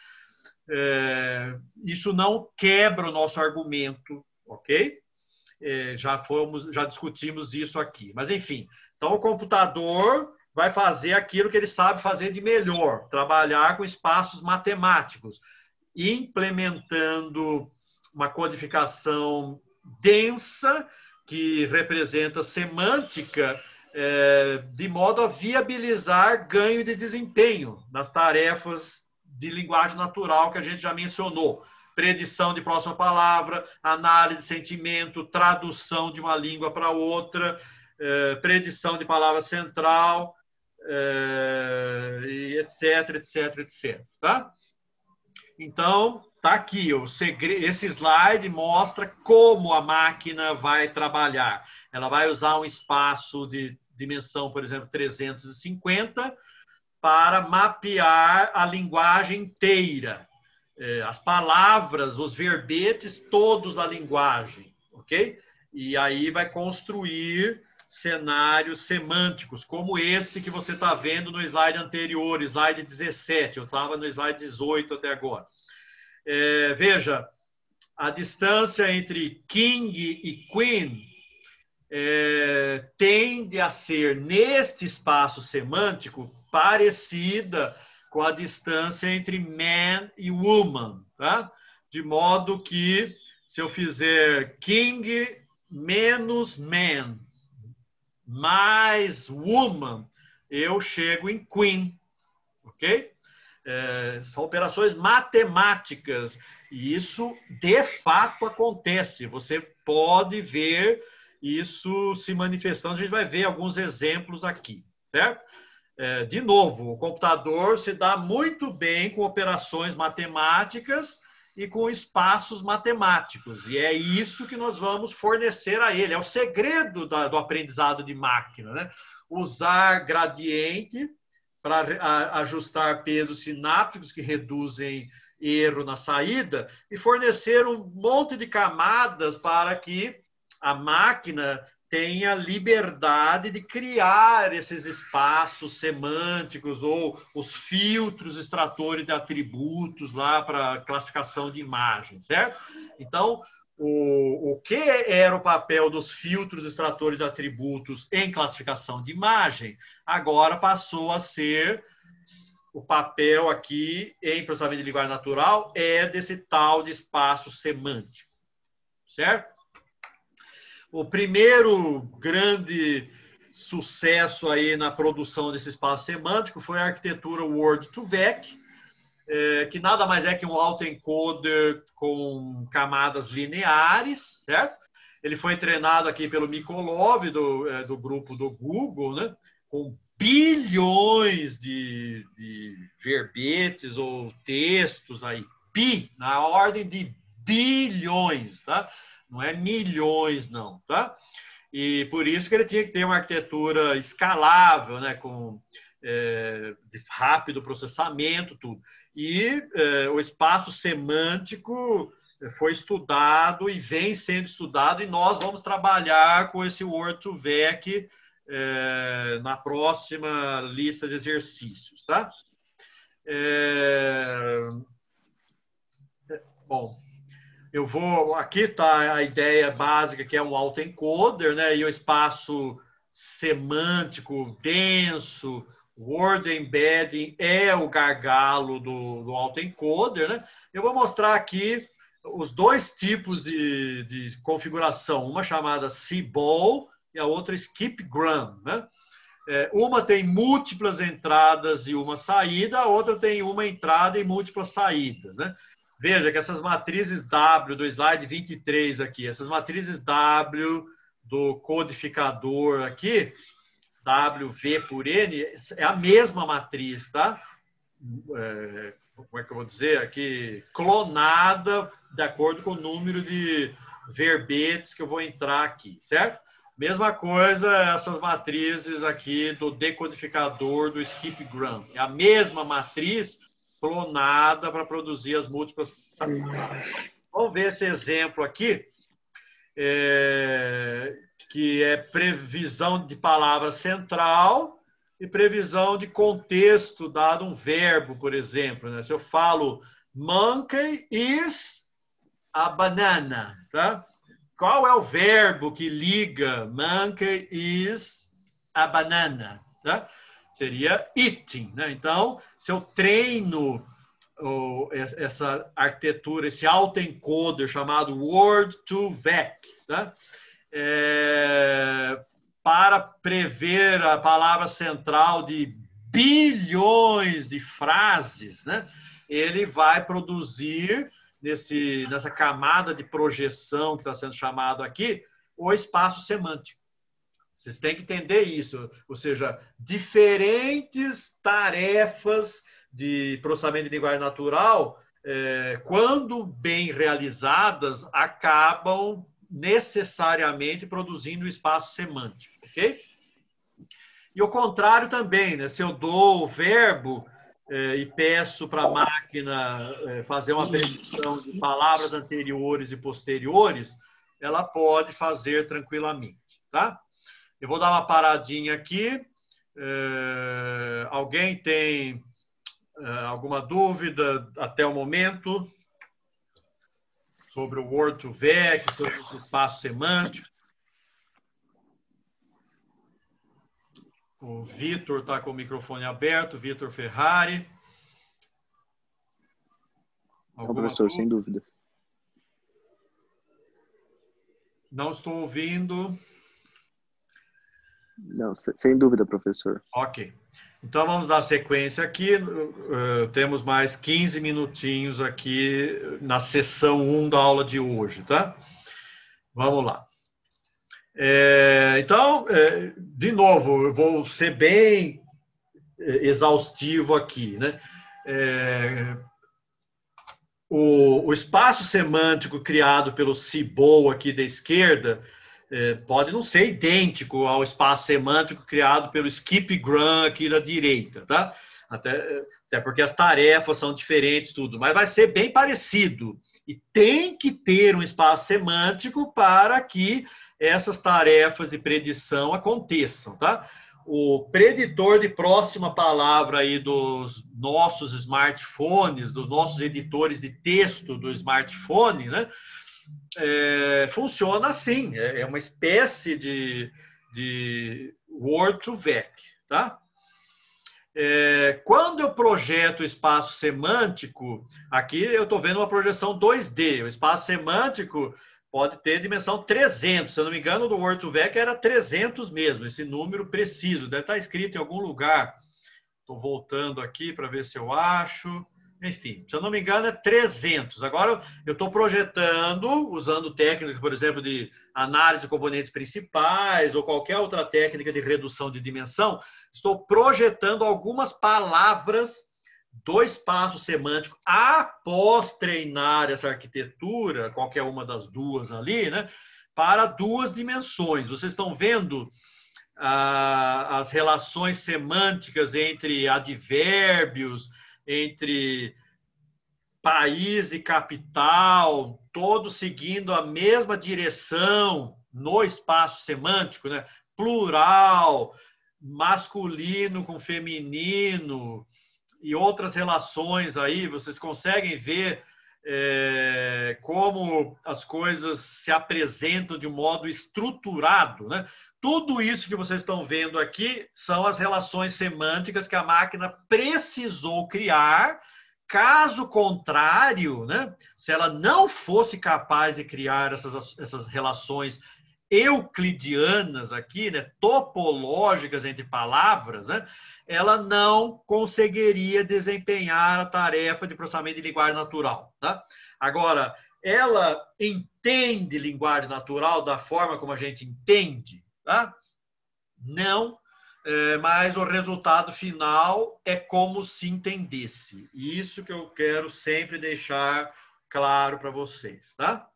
isso não quebra o nosso argumento, ok? Já discutimos isso aqui. Mas, enfim, então o computador vai fazer aquilo que ele sabe fazer de melhor, trabalhar com espaços matemáticos, implementando uma codificação densa que representa semântica, de modo a viabilizar ganho de desempenho nas tarefas de linguagem natural que a gente já mencionou. Predição de próxima palavra, análise de sentimento, tradução de uma língua para outra, predição de palavra central, e etc, etc, etc. Tá? Então, tá aqui, esse slide mostra como a máquina vai trabalhar. Ela vai usar um espaço de dimensão, por exemplo, 350, para mapear a linguagem inteira. As palavras, os verbetes, todos da linguagem, ok? E aí vai construir cenários semânticos, como esse que você está vendo no slide anterior, slide 17. Eu estava no slide 18 até agora. Veja, a distância entre king e queen tende a ser, neste espaço semântico, parecida com a distância entre man e woman, tá? De modo que, se eu fizer king menos man mais woman, eu chego em queen, ok? São operações matemáticas e isso de fato acontece. Você pode ver isso se manifestando. A gente vai ver alguns exemplos aqui, certo? De novo, o computador se dá muito bem com operações matemáticas e com espaços matemáticos. E é isso que nós vamos fornecer a ele. É o segredo do aprendizado de máquina, né? Usar gradiente para ajustar pesos sinápticos que reduzem erro na saída e fornecer um monte de camadas para que a máquina tenha liberdade de criar esses espaços semânticos ou os filtros extratores de atributos lá para classificação de imagens, certo? Então, o que era o papel dos filtros extratores de atributos em classificação de imagem, agora passou a ser o papel aqui em processamento de linguagem natural é desse tal de espaço semântico, certo? O primeiro grande sucesso aí na produção desse espaço semântico foi a arquitetura Word2Vec, que nada mais é que um autoencoder com camadas lineares, certo? Ele foi treinado aqui pelo Mikolov, do grupo do Google, né? Com bilhões de verbetes ou textos aí, na ordem de bilhões, tá? Não é milhões, não, tá? E por isso que ele tinha que ter uma arquitetura escalável, né? Com de rápido processamento, tudo. E o espaço semântico foi estudado e vem sendo estudado, e nós vamos trabalhar com esse Word2Vec na próxima lista de exercícios, tá? Bom, eu vou... Aqui está a ideia básica, que é um autoencoder, né? E o espaço semântico denso, word embedding é o gargalo do autoencoder, né? Eu vou mostrar aqui os dois tipos de configuração, uma chamada CBOL e a outra skipgram, né? Uma tem múltiplas entradas e uma saída, a outra tem uma entrada e múltiplas saídas, né? Veja que essas matrizes W do slide 23 aqui, essas matrizes W do codificador aqui, WV por N, é a mesma matriz, tá? Como é que eu vou dizer aqui? Clonada de acordo com o número de verbetes que eu vou entrar aqui, certo? Mesma coisa essas matrizes aqui do decodificador do skipgram. É a mesma matriz clonada para produzir as múltiplas. Vamos ver esse exemplo aqui, que é previsão de palavra central e previsão de contexto dado um verbo, por exemplo, né? Se eu falo monkey is a banana, tá? Qual é o verbo que liga monkey is a banana, tá? Seria eating, né? Então, se eu treino essa arquitetura, esse autoencoder chamado Word2Vec, tá? Para prever a palavra central de bilhões de frases, né? Ele vai produzir nessa camada de projeção que está sendo chamado aqui, o espaço semântico. Vocês têm que entender isso, ou seja, diferentes tarefas de processamento de linguagem natural, quando bem realizadas, acabam necessariamente produzindo espaço semântico, ok? E o contrário também, né? Se eu dou o verbo e peço para a máquina fazer uma previsão de palavras anteriores e posteriores, ela pode fazer tranquilamente, tá? Eu vou dar uma paradinha aqui. Alguém tem alguma dúvida até o momento sobre o Word2Vec, sobre esse espaço semântico? O Vitor está com o microfone aberto, Vitor Ferrari. Não, professor, sem dúvida. Não estou ouvindo. Não, sem dúvida, professor. Ok. Então, vamos dar sequência aqui. Temos mais 15 minutinhos aqui na sessão 1 da aula de hoje, tá? Vamos lá. Então, de novo, eu vou ser bem exaustivo aqui, né? O espaço semântico criado pelo Cibol aqui da esquerda pode não ser idêntico ao espaço semântico criado pelo Skip Graham aqui da direita, tá? Até porque as tarefas são diferentes, tudo, mas vai ser bem parecido. E tem que ter um espaço semântico para que essas tarefas de predição aconteçam, tá? O preditor de próxima palavra aí dos nossos smartphones, dos nossos editores de texto do smartphone, né? Funciona assim, é uma espécie de Word2Vec, tá? Quando eu projeto o espaço semântico, aqui eu estou vendo uma projeção 2D. O espaço semântico pode ter dimensão 300. Se eu não me engano, do Word2Vec era 300 mesmo, esse número preciso. Deve estar escrito em algum lugar. Estou voltando aqui para ver se eu acho. Enfim, se eu não me engano, é 300. Agora, eu estou projetando, usando técnicas, por exemplo, de análise de componentes principais ou qualquer outra técnica de redução de dimensão, estou projetando algumas palavras do espaço semântico após treinar essa arquitetura, qualquer uma das duas ali, né, para duas dimensões. Vocês estão vendo as relações semânticas entre advérbios, entre país e capital, todos seguindo a mesma direção no espaço semântico, né? Plural, masculino com feminino e outras relações aí, vocês conseguem ver como as coisas se apresentam de um modo estruturado, né? Tudo isso que vocês estão vendo aqui são as relações semânticas que a máquina precisou criar. Caso contrário, né, se ela não fosse capaz de criar essas relações euclidianas aqui, né, topológicas entre palavras, né, ela não conseguiria desempenhar a tarefa de processamento de linguagem natural. Tá? Agora, ela entende linguagem natural da forma como a gente entende? Tá? Não, mas o resultado final é como se entendesse. Isso que eu quero sempre deixar claro para vocês. Tá?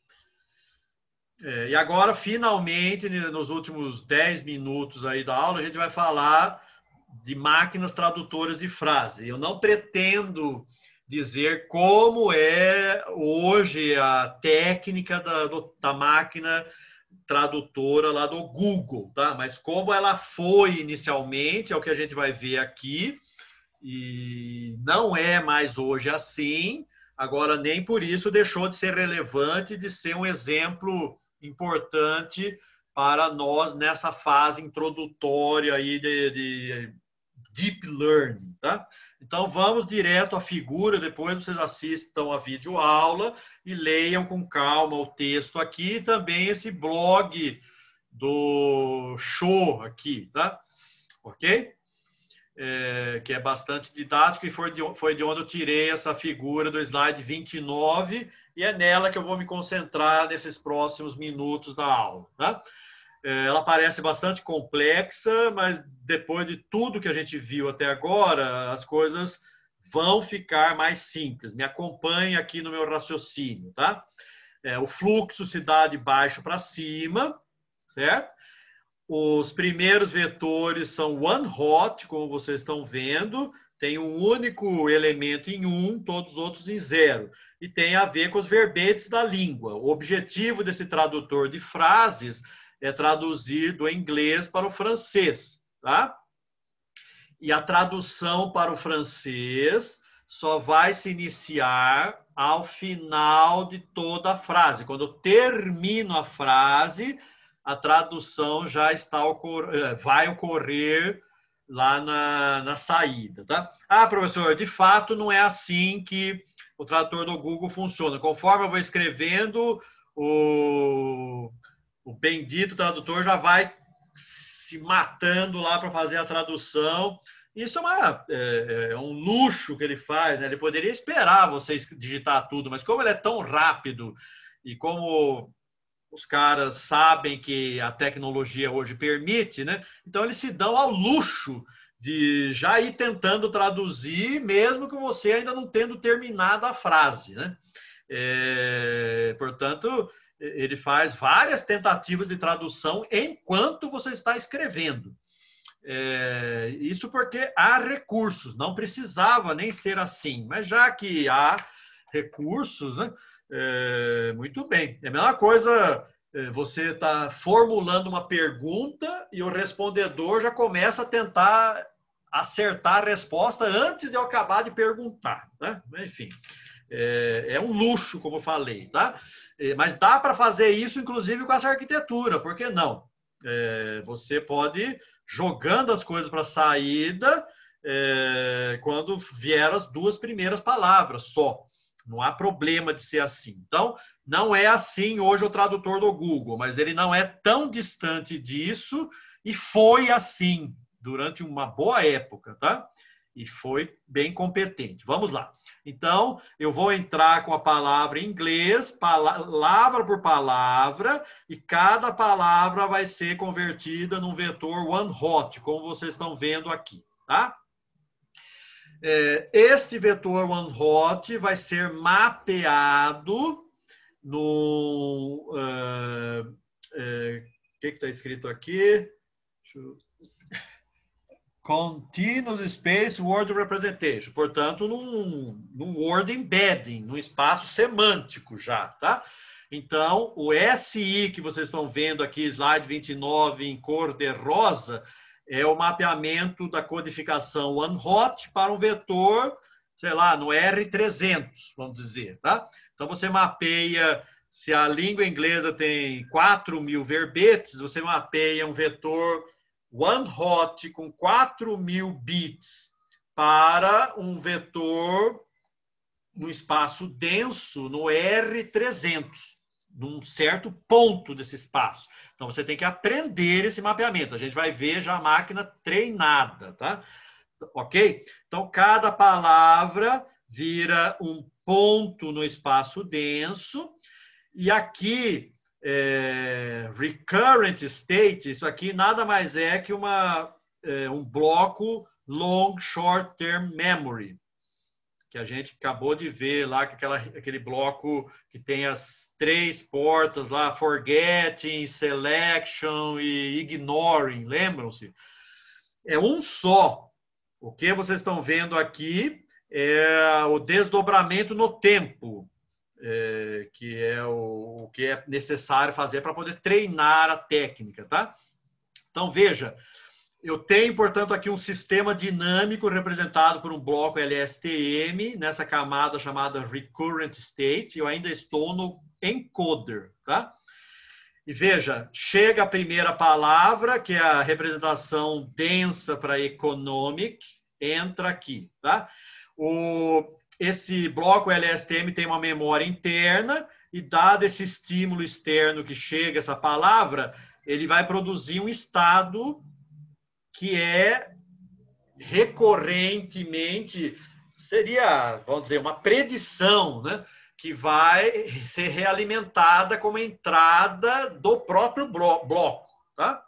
E agora, finalmente, nos últimos 10 minutos aí da aula, a gente vai falar de máquinas tradutoras de frase. Eu não pretendo dizer como é hoje a técnica da máquina tradutora lá do Google, tá? Mas como ela foi inicialmente, é o que a gente vai ver aqui, e não é mais hoje assim. Agora, nem por isso deixou de ser relevante, de ser um exemplo importante para nós nessa fase introdutória aí de Deep Learning, tá? Então, vamos direto à figura, depois vocês assistam a videoaula e leiam com calma o texto aqui e também esse blog do show aqui, tá? Ok? Que é bastante didático e foi de onde eu tirei essa figura do slide 29 e é nela que eu vou me concentrar nesses próximos minutos da aula, tá? Ela parece bastante complexa, mas depois de tudo que a gente viu até agora, as coisas vão ficar mais simples. Me acompanhe aqui no meu raciocínio, tá? O fluxo se dá de baixo para cima, certo? Os primeiros vetores são one hot, como vocês estão vendo, tem um único elemento em 1, todos os outros em 0. E tem a ver com os verbetes da língua. O objetivo desse tradutor de frases é traduzir do inglês para o francês, tá? E a tradução para o francês só vai se iniciar ao final de toda a frase. Quando eu termino a frase, a tradução já vai ocorrer lá na saída, tá? Ah, professor, de fato não é assim que o tradutor do Google funciona. Conforme eu vou escrevendo, o bendito tradutor já vai se matando lá para fazer a tradução. Isso é um luxo que ele faz, né? Ele poderia esperar você digitar tudo, mas como ele é tão rápido e como os caras sabem que a tecnologia hoje permite, né? Então eles se dão ao luxo de já ir tentando traduzir, mesmo que você ainda não tendo terminado a frase, né? Portanto, ele faz várias tentativas de tradução enquanto você está escrevendo. Isso porque há recursos, não precisava nem ser assim, mas já que há recursos, né? Muito bem. É a mesma coisa, você está formulando uma pergunta e o respondedor já começa a tentar acertar a resposta antes de eu acabar de perguntar, né? Enfim, é um luxo, como eu falei, tá? Mas dá para fazer isso, inclusive, com essa arquitetura, por que não? Você pode jogando as coisas para a saída quando vier as duas primeiras palavras só. Não há problema de ser assim. Então, não é assim hoje o tradutor do Google, mas ele não é tão distante disso e foi assim durante uma boa época, tá? E foi bem competente. Vamos lá. Então, eu vou entrar com a palavra em inglês, palavra por palavra, e cada palavra vai ser convertida num vetor one-hot, como vocês estão vendo aqui, tá? Este vetor one-hot vai ser mapeado no... que está escrito aqui? Continuous Space Word Representation. Portanto, num word embedding, num espaço semântico já, tá? Então, o SI que vocês estão vendo aqui, slide 29, em cor de rosa, é o mapeamento da codificação one-hot para um vetor, sei lá, no R300, vamos dizer, tá? Então, você mapeia, se a língua inglesa tem 4.000 verbetes, você mapeia um vetor one-hot com 4.000 bits para um vetor no espaço denso no R300, num certo ponto desse espaço. Então, você tem que aprender esse mapeamento. A gente vai ver já a máquina treinada, tá? Ok? Então, cada palavra vira um ponto no espaço denso. E aqui, recurrent state, isso aqui nada mais é que um bloco long short term memory, que a gente acabou de ver lá, aquele bloco que tem as 3 portas lá, forgetting, selection e ignoring, lembram-se? É um só. O que vocês estão vendo aqui é o desdobramento no tempo, que é o que é necessário fazer para poder treinar a técnica, tá? Então, veja, eu tenho, portanto, aqui um sistema dinâmico representado por um bloco LSTM, nessa camada chamada Recurrent State. Eu ainda estou no encoder, tá? E veja, chega a primeira palavra, que é a representação densa para economic, entra aqui, tá? Esse bloco LSTM tem uma memória interna e, dado esse estímulo externo que chega essa palavra, ele vai produzir um estado que é recorrentemente, seria, vamos dizer, uma predição, né? Que vai ser realimentada como entrada do próprio bloco, tá?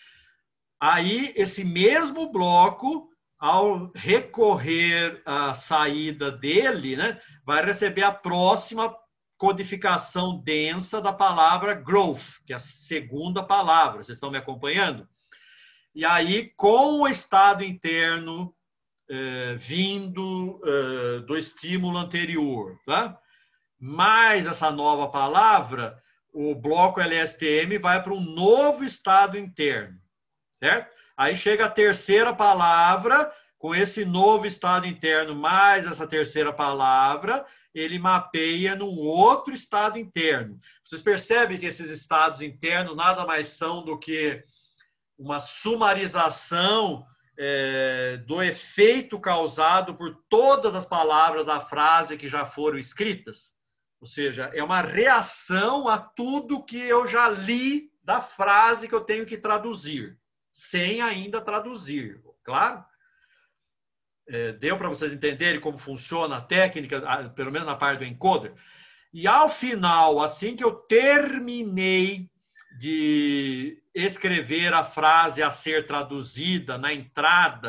Aí, esse mesmo bloco, ao recorrer à saída dele, né, vai receber a próxima codificação densa da palavra growth, que é a segunda palavra. Vocês estão me acompanhando? E aí, com o estado interno vindo do estímulo anterior, tá? Mais essa nova palavra, o bloco LSTM vai para um novo estado interno, certo? Aí chega a terceira palavra, com esse novo estado interno mais essa terceira palavra, ele mapeia num outro estado interno. Vocês percebem que esses estados internos nada mais são do que uma sumarização do efeito causado por todas as palavras da frase que já foram escritas? Ou seja, é uma reação a tudo que eu já li da frase que eu tenho que traduzir, sem ainda traduzir, claro? Deu para vocês entenderem como funciona a técnica, pelo menos na parte do encoder? E ao final, assim que eu terminei de escrever a frase a ser traduzida na entrada,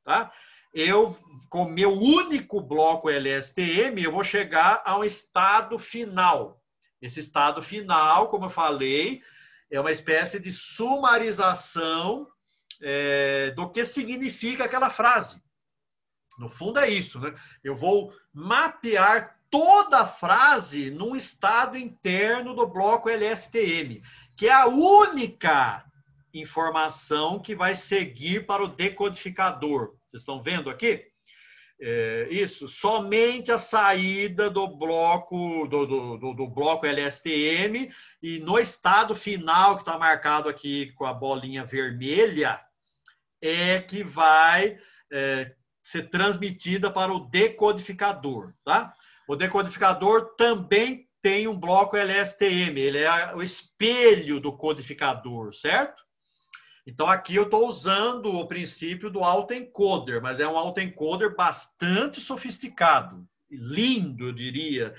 tá? Com meu único bloco LSTM, eu vou chegar a um estado final. Esse estado final, como eu falei, é uma espécie de sumarização do que significa aquela frase. No fundo é isso, né? Eu vou mapear toda a frase num estado interno do bloco LSTM, que é a única informação que vai seguir para o decodificador. Vocês estão vendo aqui? Isso, somente a saída do bloco do bloco LSTM e no estado final, que está marcado aqui com a bolinha vermelha, é que vai ser transmitida para o decodificador, tá? O decodificador também tem um bloco LSTM, ele é o espelho do codificador, certo? Então, aqui eu estou usando o princípio do autoencoder, mas é um autoencoder bastante sofisticado, lindo, eu diria,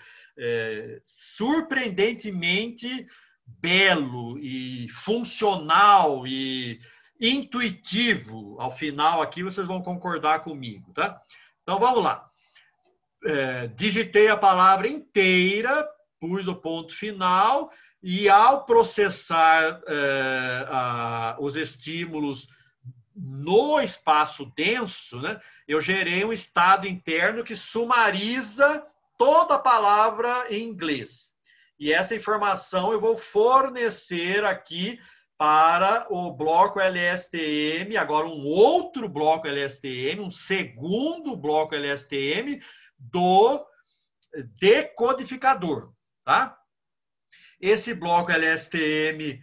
surpreendentemente belo e funcional e intuitivo. Ao final, aqui, vocês vão concordar comigo, tá? Então, vamos lá. Digitei a palavra inteira, pus o ponto final e, ao processar os estímulos no espaço denso, né, eu gerei um estado interno que sumariza toda a palavra em inglês. E essa informação eu vou fornecer aqui para o bloco LSTM, agora um outro bloco LSTM, um segundo bloco LSTM do decodificador, tá? Esse bloco LSTM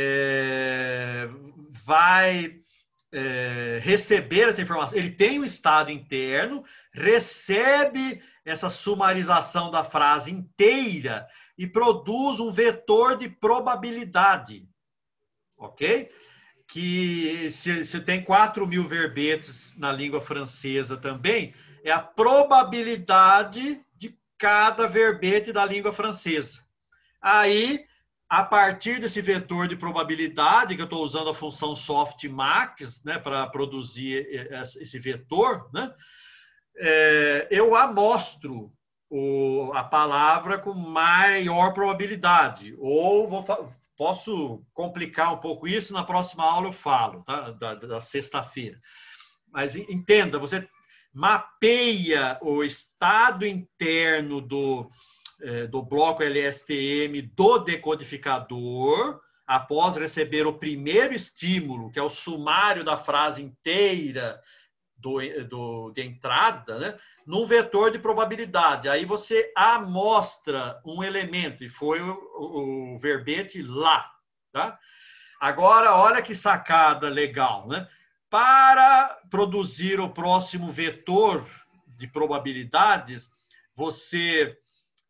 vai receber essa informação. Ele tem um estado interno, recebe essa sumarização da frase inteira e produz um vetor de probabilidade, ok? Que se tem 4.000 verbetes na língua francesa também, é a probabilidade de cada verbete da língua francesa. Aí, a partir desse vetor de probabilidade, que eu estou usando a função softmax, né, para produzir esse vetor, né, eu amostro a palavra com maior probabilidade. Ou posso complicar um pouco isso, na próxima aula eu falo, tá? da sexta-feira. Mas entenda, você mapeia o estado interno do bloco LSTM do decodificador, após receber o primeiro estímulo, que é o sumário da frase inteira de entrada, né, num vetor de probabilidade. Aí você amostra um elemento, e foi o verbete lá. Tá? Agora, olha que sacada legal, né? Para produzir o próximo vetor de probabilidades, você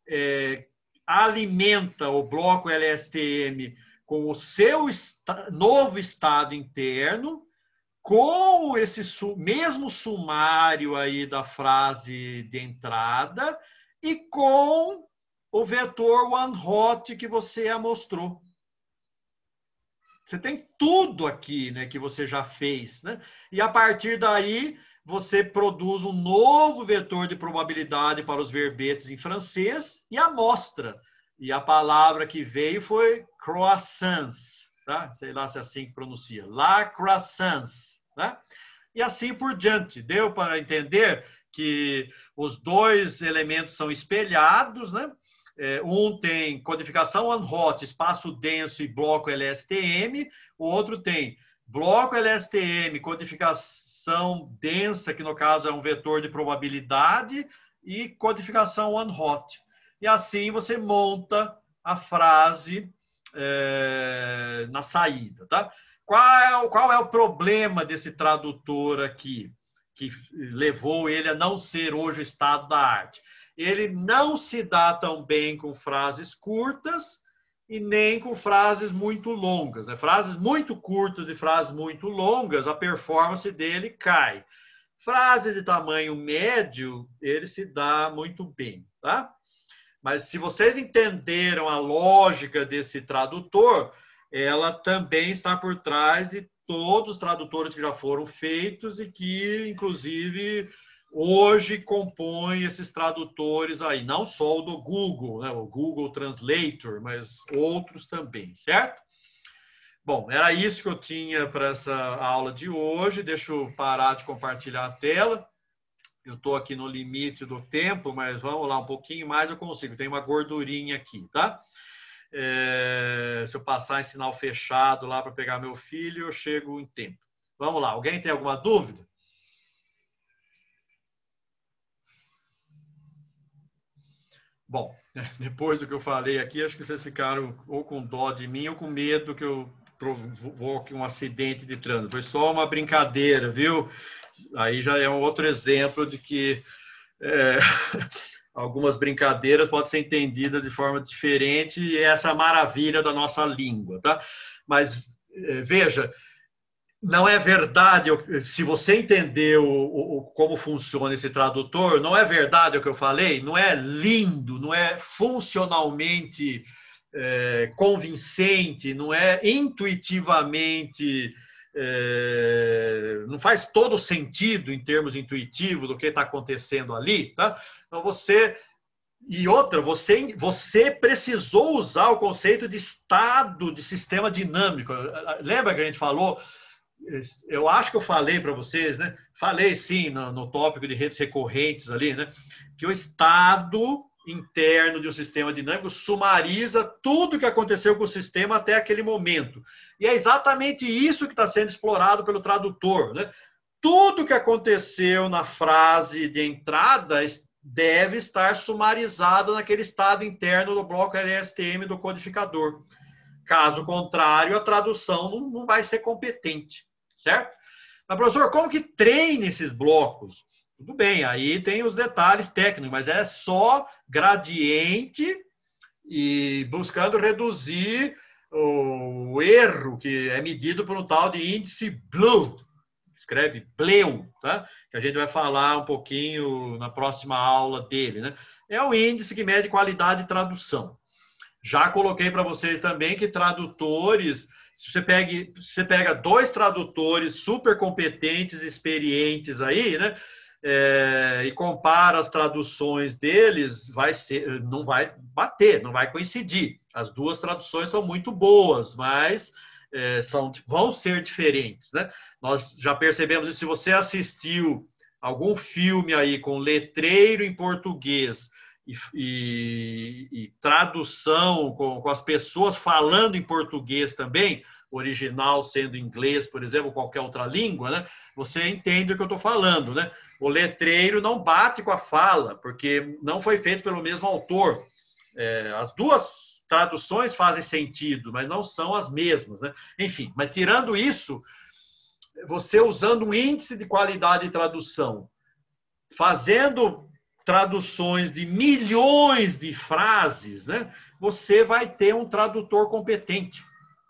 alimenta o bloco LSTM com o seu novo estado interno, com esse mesmo sumário aí da frase de entrada e com o vetor one-hot que você amostrou. Você tem tudo aqui, né, que você já fez, né? E a partir daí você produz um novo vetor de probabilidade para os verbetes em francês e amostra. E a palavra que veio foi croissants, tá? Sei lá se é assim que pronuncia. La croissants, tá? E assim por diante. Deu para entender que os dois elementos são espelhados, né? Um tem codificação one-hot, espaço denso e bloco LSTM. O outro tem bloco LSTM, codificação densa, que no caso é um vetor de probabilidade, e codificação one-hot. E assim você monta a frase na saída. Tá? Qual é o problema desse tradutor aqui, que levou ele a não ser hoje o estado da arte? Ele não se dá tão bem com frases curtas e nem com frases muito longas. Né? Frases muito curtas e frases muito longas, a performance dele cai. Frase de tamanho médio, ele se dá muito bem. Tá? Mas se vocês entenderam a lógica desse tradutor, ela também está por trás de todos os tradutores que já foram feitos e que, inclusive, hoje compõem esses tradutores aí, não só o do Google, né, o Google Translator, mas outros também, certo? Bom, era isso que eu tinha para essa aula de hoje. Deixa eu parar de compartilhar a tela. Eu estou aqui no limite do tempo, mas vamos lá, um pouquinho mais eu consigo. Tem uma gordurinha aqui, tá? Se eu passar em sinal fechado lá para pegar meu filho, eu chego em tempo. Vamos lá, alguém tem alguma dúvida? Bom, depois do que eu falei aqui, acho que vocês ficaram ou com dó de mim ou com medo que eu provoque um acidente de trânsito. Foi só uma brincadeira, viu? Aí já é um outro exemplo de que algumas brincadeiras podem ser entendidas de forma diferente e essa é a maravilha da nossa língua, tá? Mas veja, não é verdade, se você entendeu como funciona esse tradutor, não é verdade o que eu falei, não é lindo, não é funcionalmente convincente, não é intuitivamente, não faz todo sentido em termos intuitivos do que está acontecendo ali, tá? Então e outra, você precisou usar o conceito de estado de sistema dinâmico. Lembra que a gente falou? Eu acho que eu falei para vocês, né? Falei sim no tópico de redes recorrentes ali, né? Que o estado interno de um sistema dinâmico sumariza tudo que aconteceu com o sistema até aquele momento. E é exatamente isso que está sendo explorado pelo tradutor, né? Tudo que aconteceu na frase de entrada deve estar sumarizado naquele estado interno do bloco LSTM do codificador. Caso contrário, a tradução não vai ser competente, certo? Mas, professor, como que treina esses blocos? Tudo bem, aí tem os detalhes técnicos, mas é só gradiente e buscando reduzir o erro que é medido por um tal de índice BLEU, escreve BLEU, tá? Que a gente vai falar um pouquinho na próxima aula dele, né? É o índice que mede qualidade de tradução. Já coloquei para vocês também que tradutores, se você pega 2 tradutores super competentes, experientes aí, né? E compara as traduções deles, não vai bater, não vai coincidir. As 2 traduções são muito boas, mas vão ser diferentes, né? Nós já percebemos isso. Se você assistiu algum filme aí com letreiro em português e tradução com as pessoas falando em português também, original sendo inglês, por exemplo, qualquer outra língua, né? Você entende o que eu estou falando, né? O letreiro não bate com a fala, porque não foi feito pelo mesmo autor. As 2 traduções fazem sentido, mas não são as mesmas, né? Enfim, mas tirando isso, você usando um índice de qualidade de tradução, fazendo traduções de milhões de frases, né? Você vai ter um tradutor competente,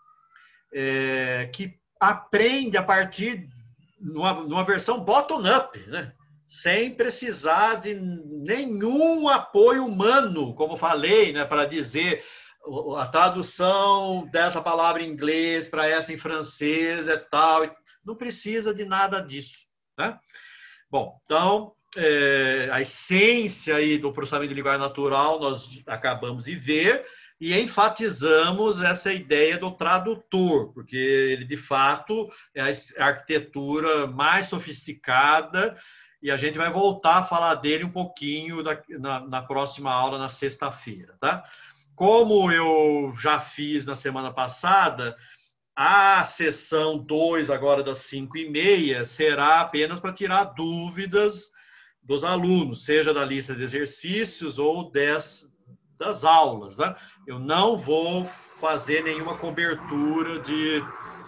que aprende a partir numa versão bottom-up, né? Sem precisar de nenhum apoio humano, como falei, né? Para dizer a tradução dessa palavra em inglês para essa em francês é tal. Não precisa de nada disso, tá? Bom, então, a essência aí do processamento de linguagem natural nós acabamos de ver e enfatizamos essa ideia do tradutor, porque ele, de fato, é a arquitetura mais sofisticada e a gente vai voltar a falar dele um pouquinho na próxima aula, na sexta-feira, tá? Como eu já fiz na semana passada, a sessão 2, agora das 5h30, será apenas para tirar dúvidas dos alunos, seja da lista de exercícios ou das aulas. Né? Eu não vou fazer nenhuma cobertura de,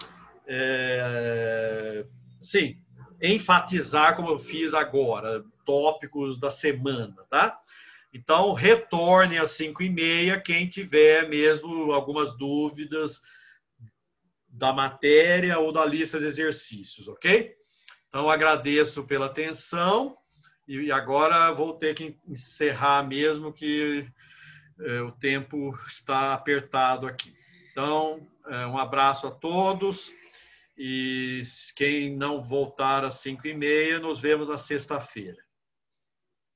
sim, enfatizar, como eu fiz agora, tópicos da semana, tá? Então, retorne às 5h30 quem tiver mesmo algumas dúvidas da matéria ou da lista de exercícios, ok? Então, agradeço pela atenção e agora vou ter que encerrar mesmo que o tempo está apertado aqui. Então, um abraço a todos E quem não voltar às 5h30, nos vemos na sexta-feira.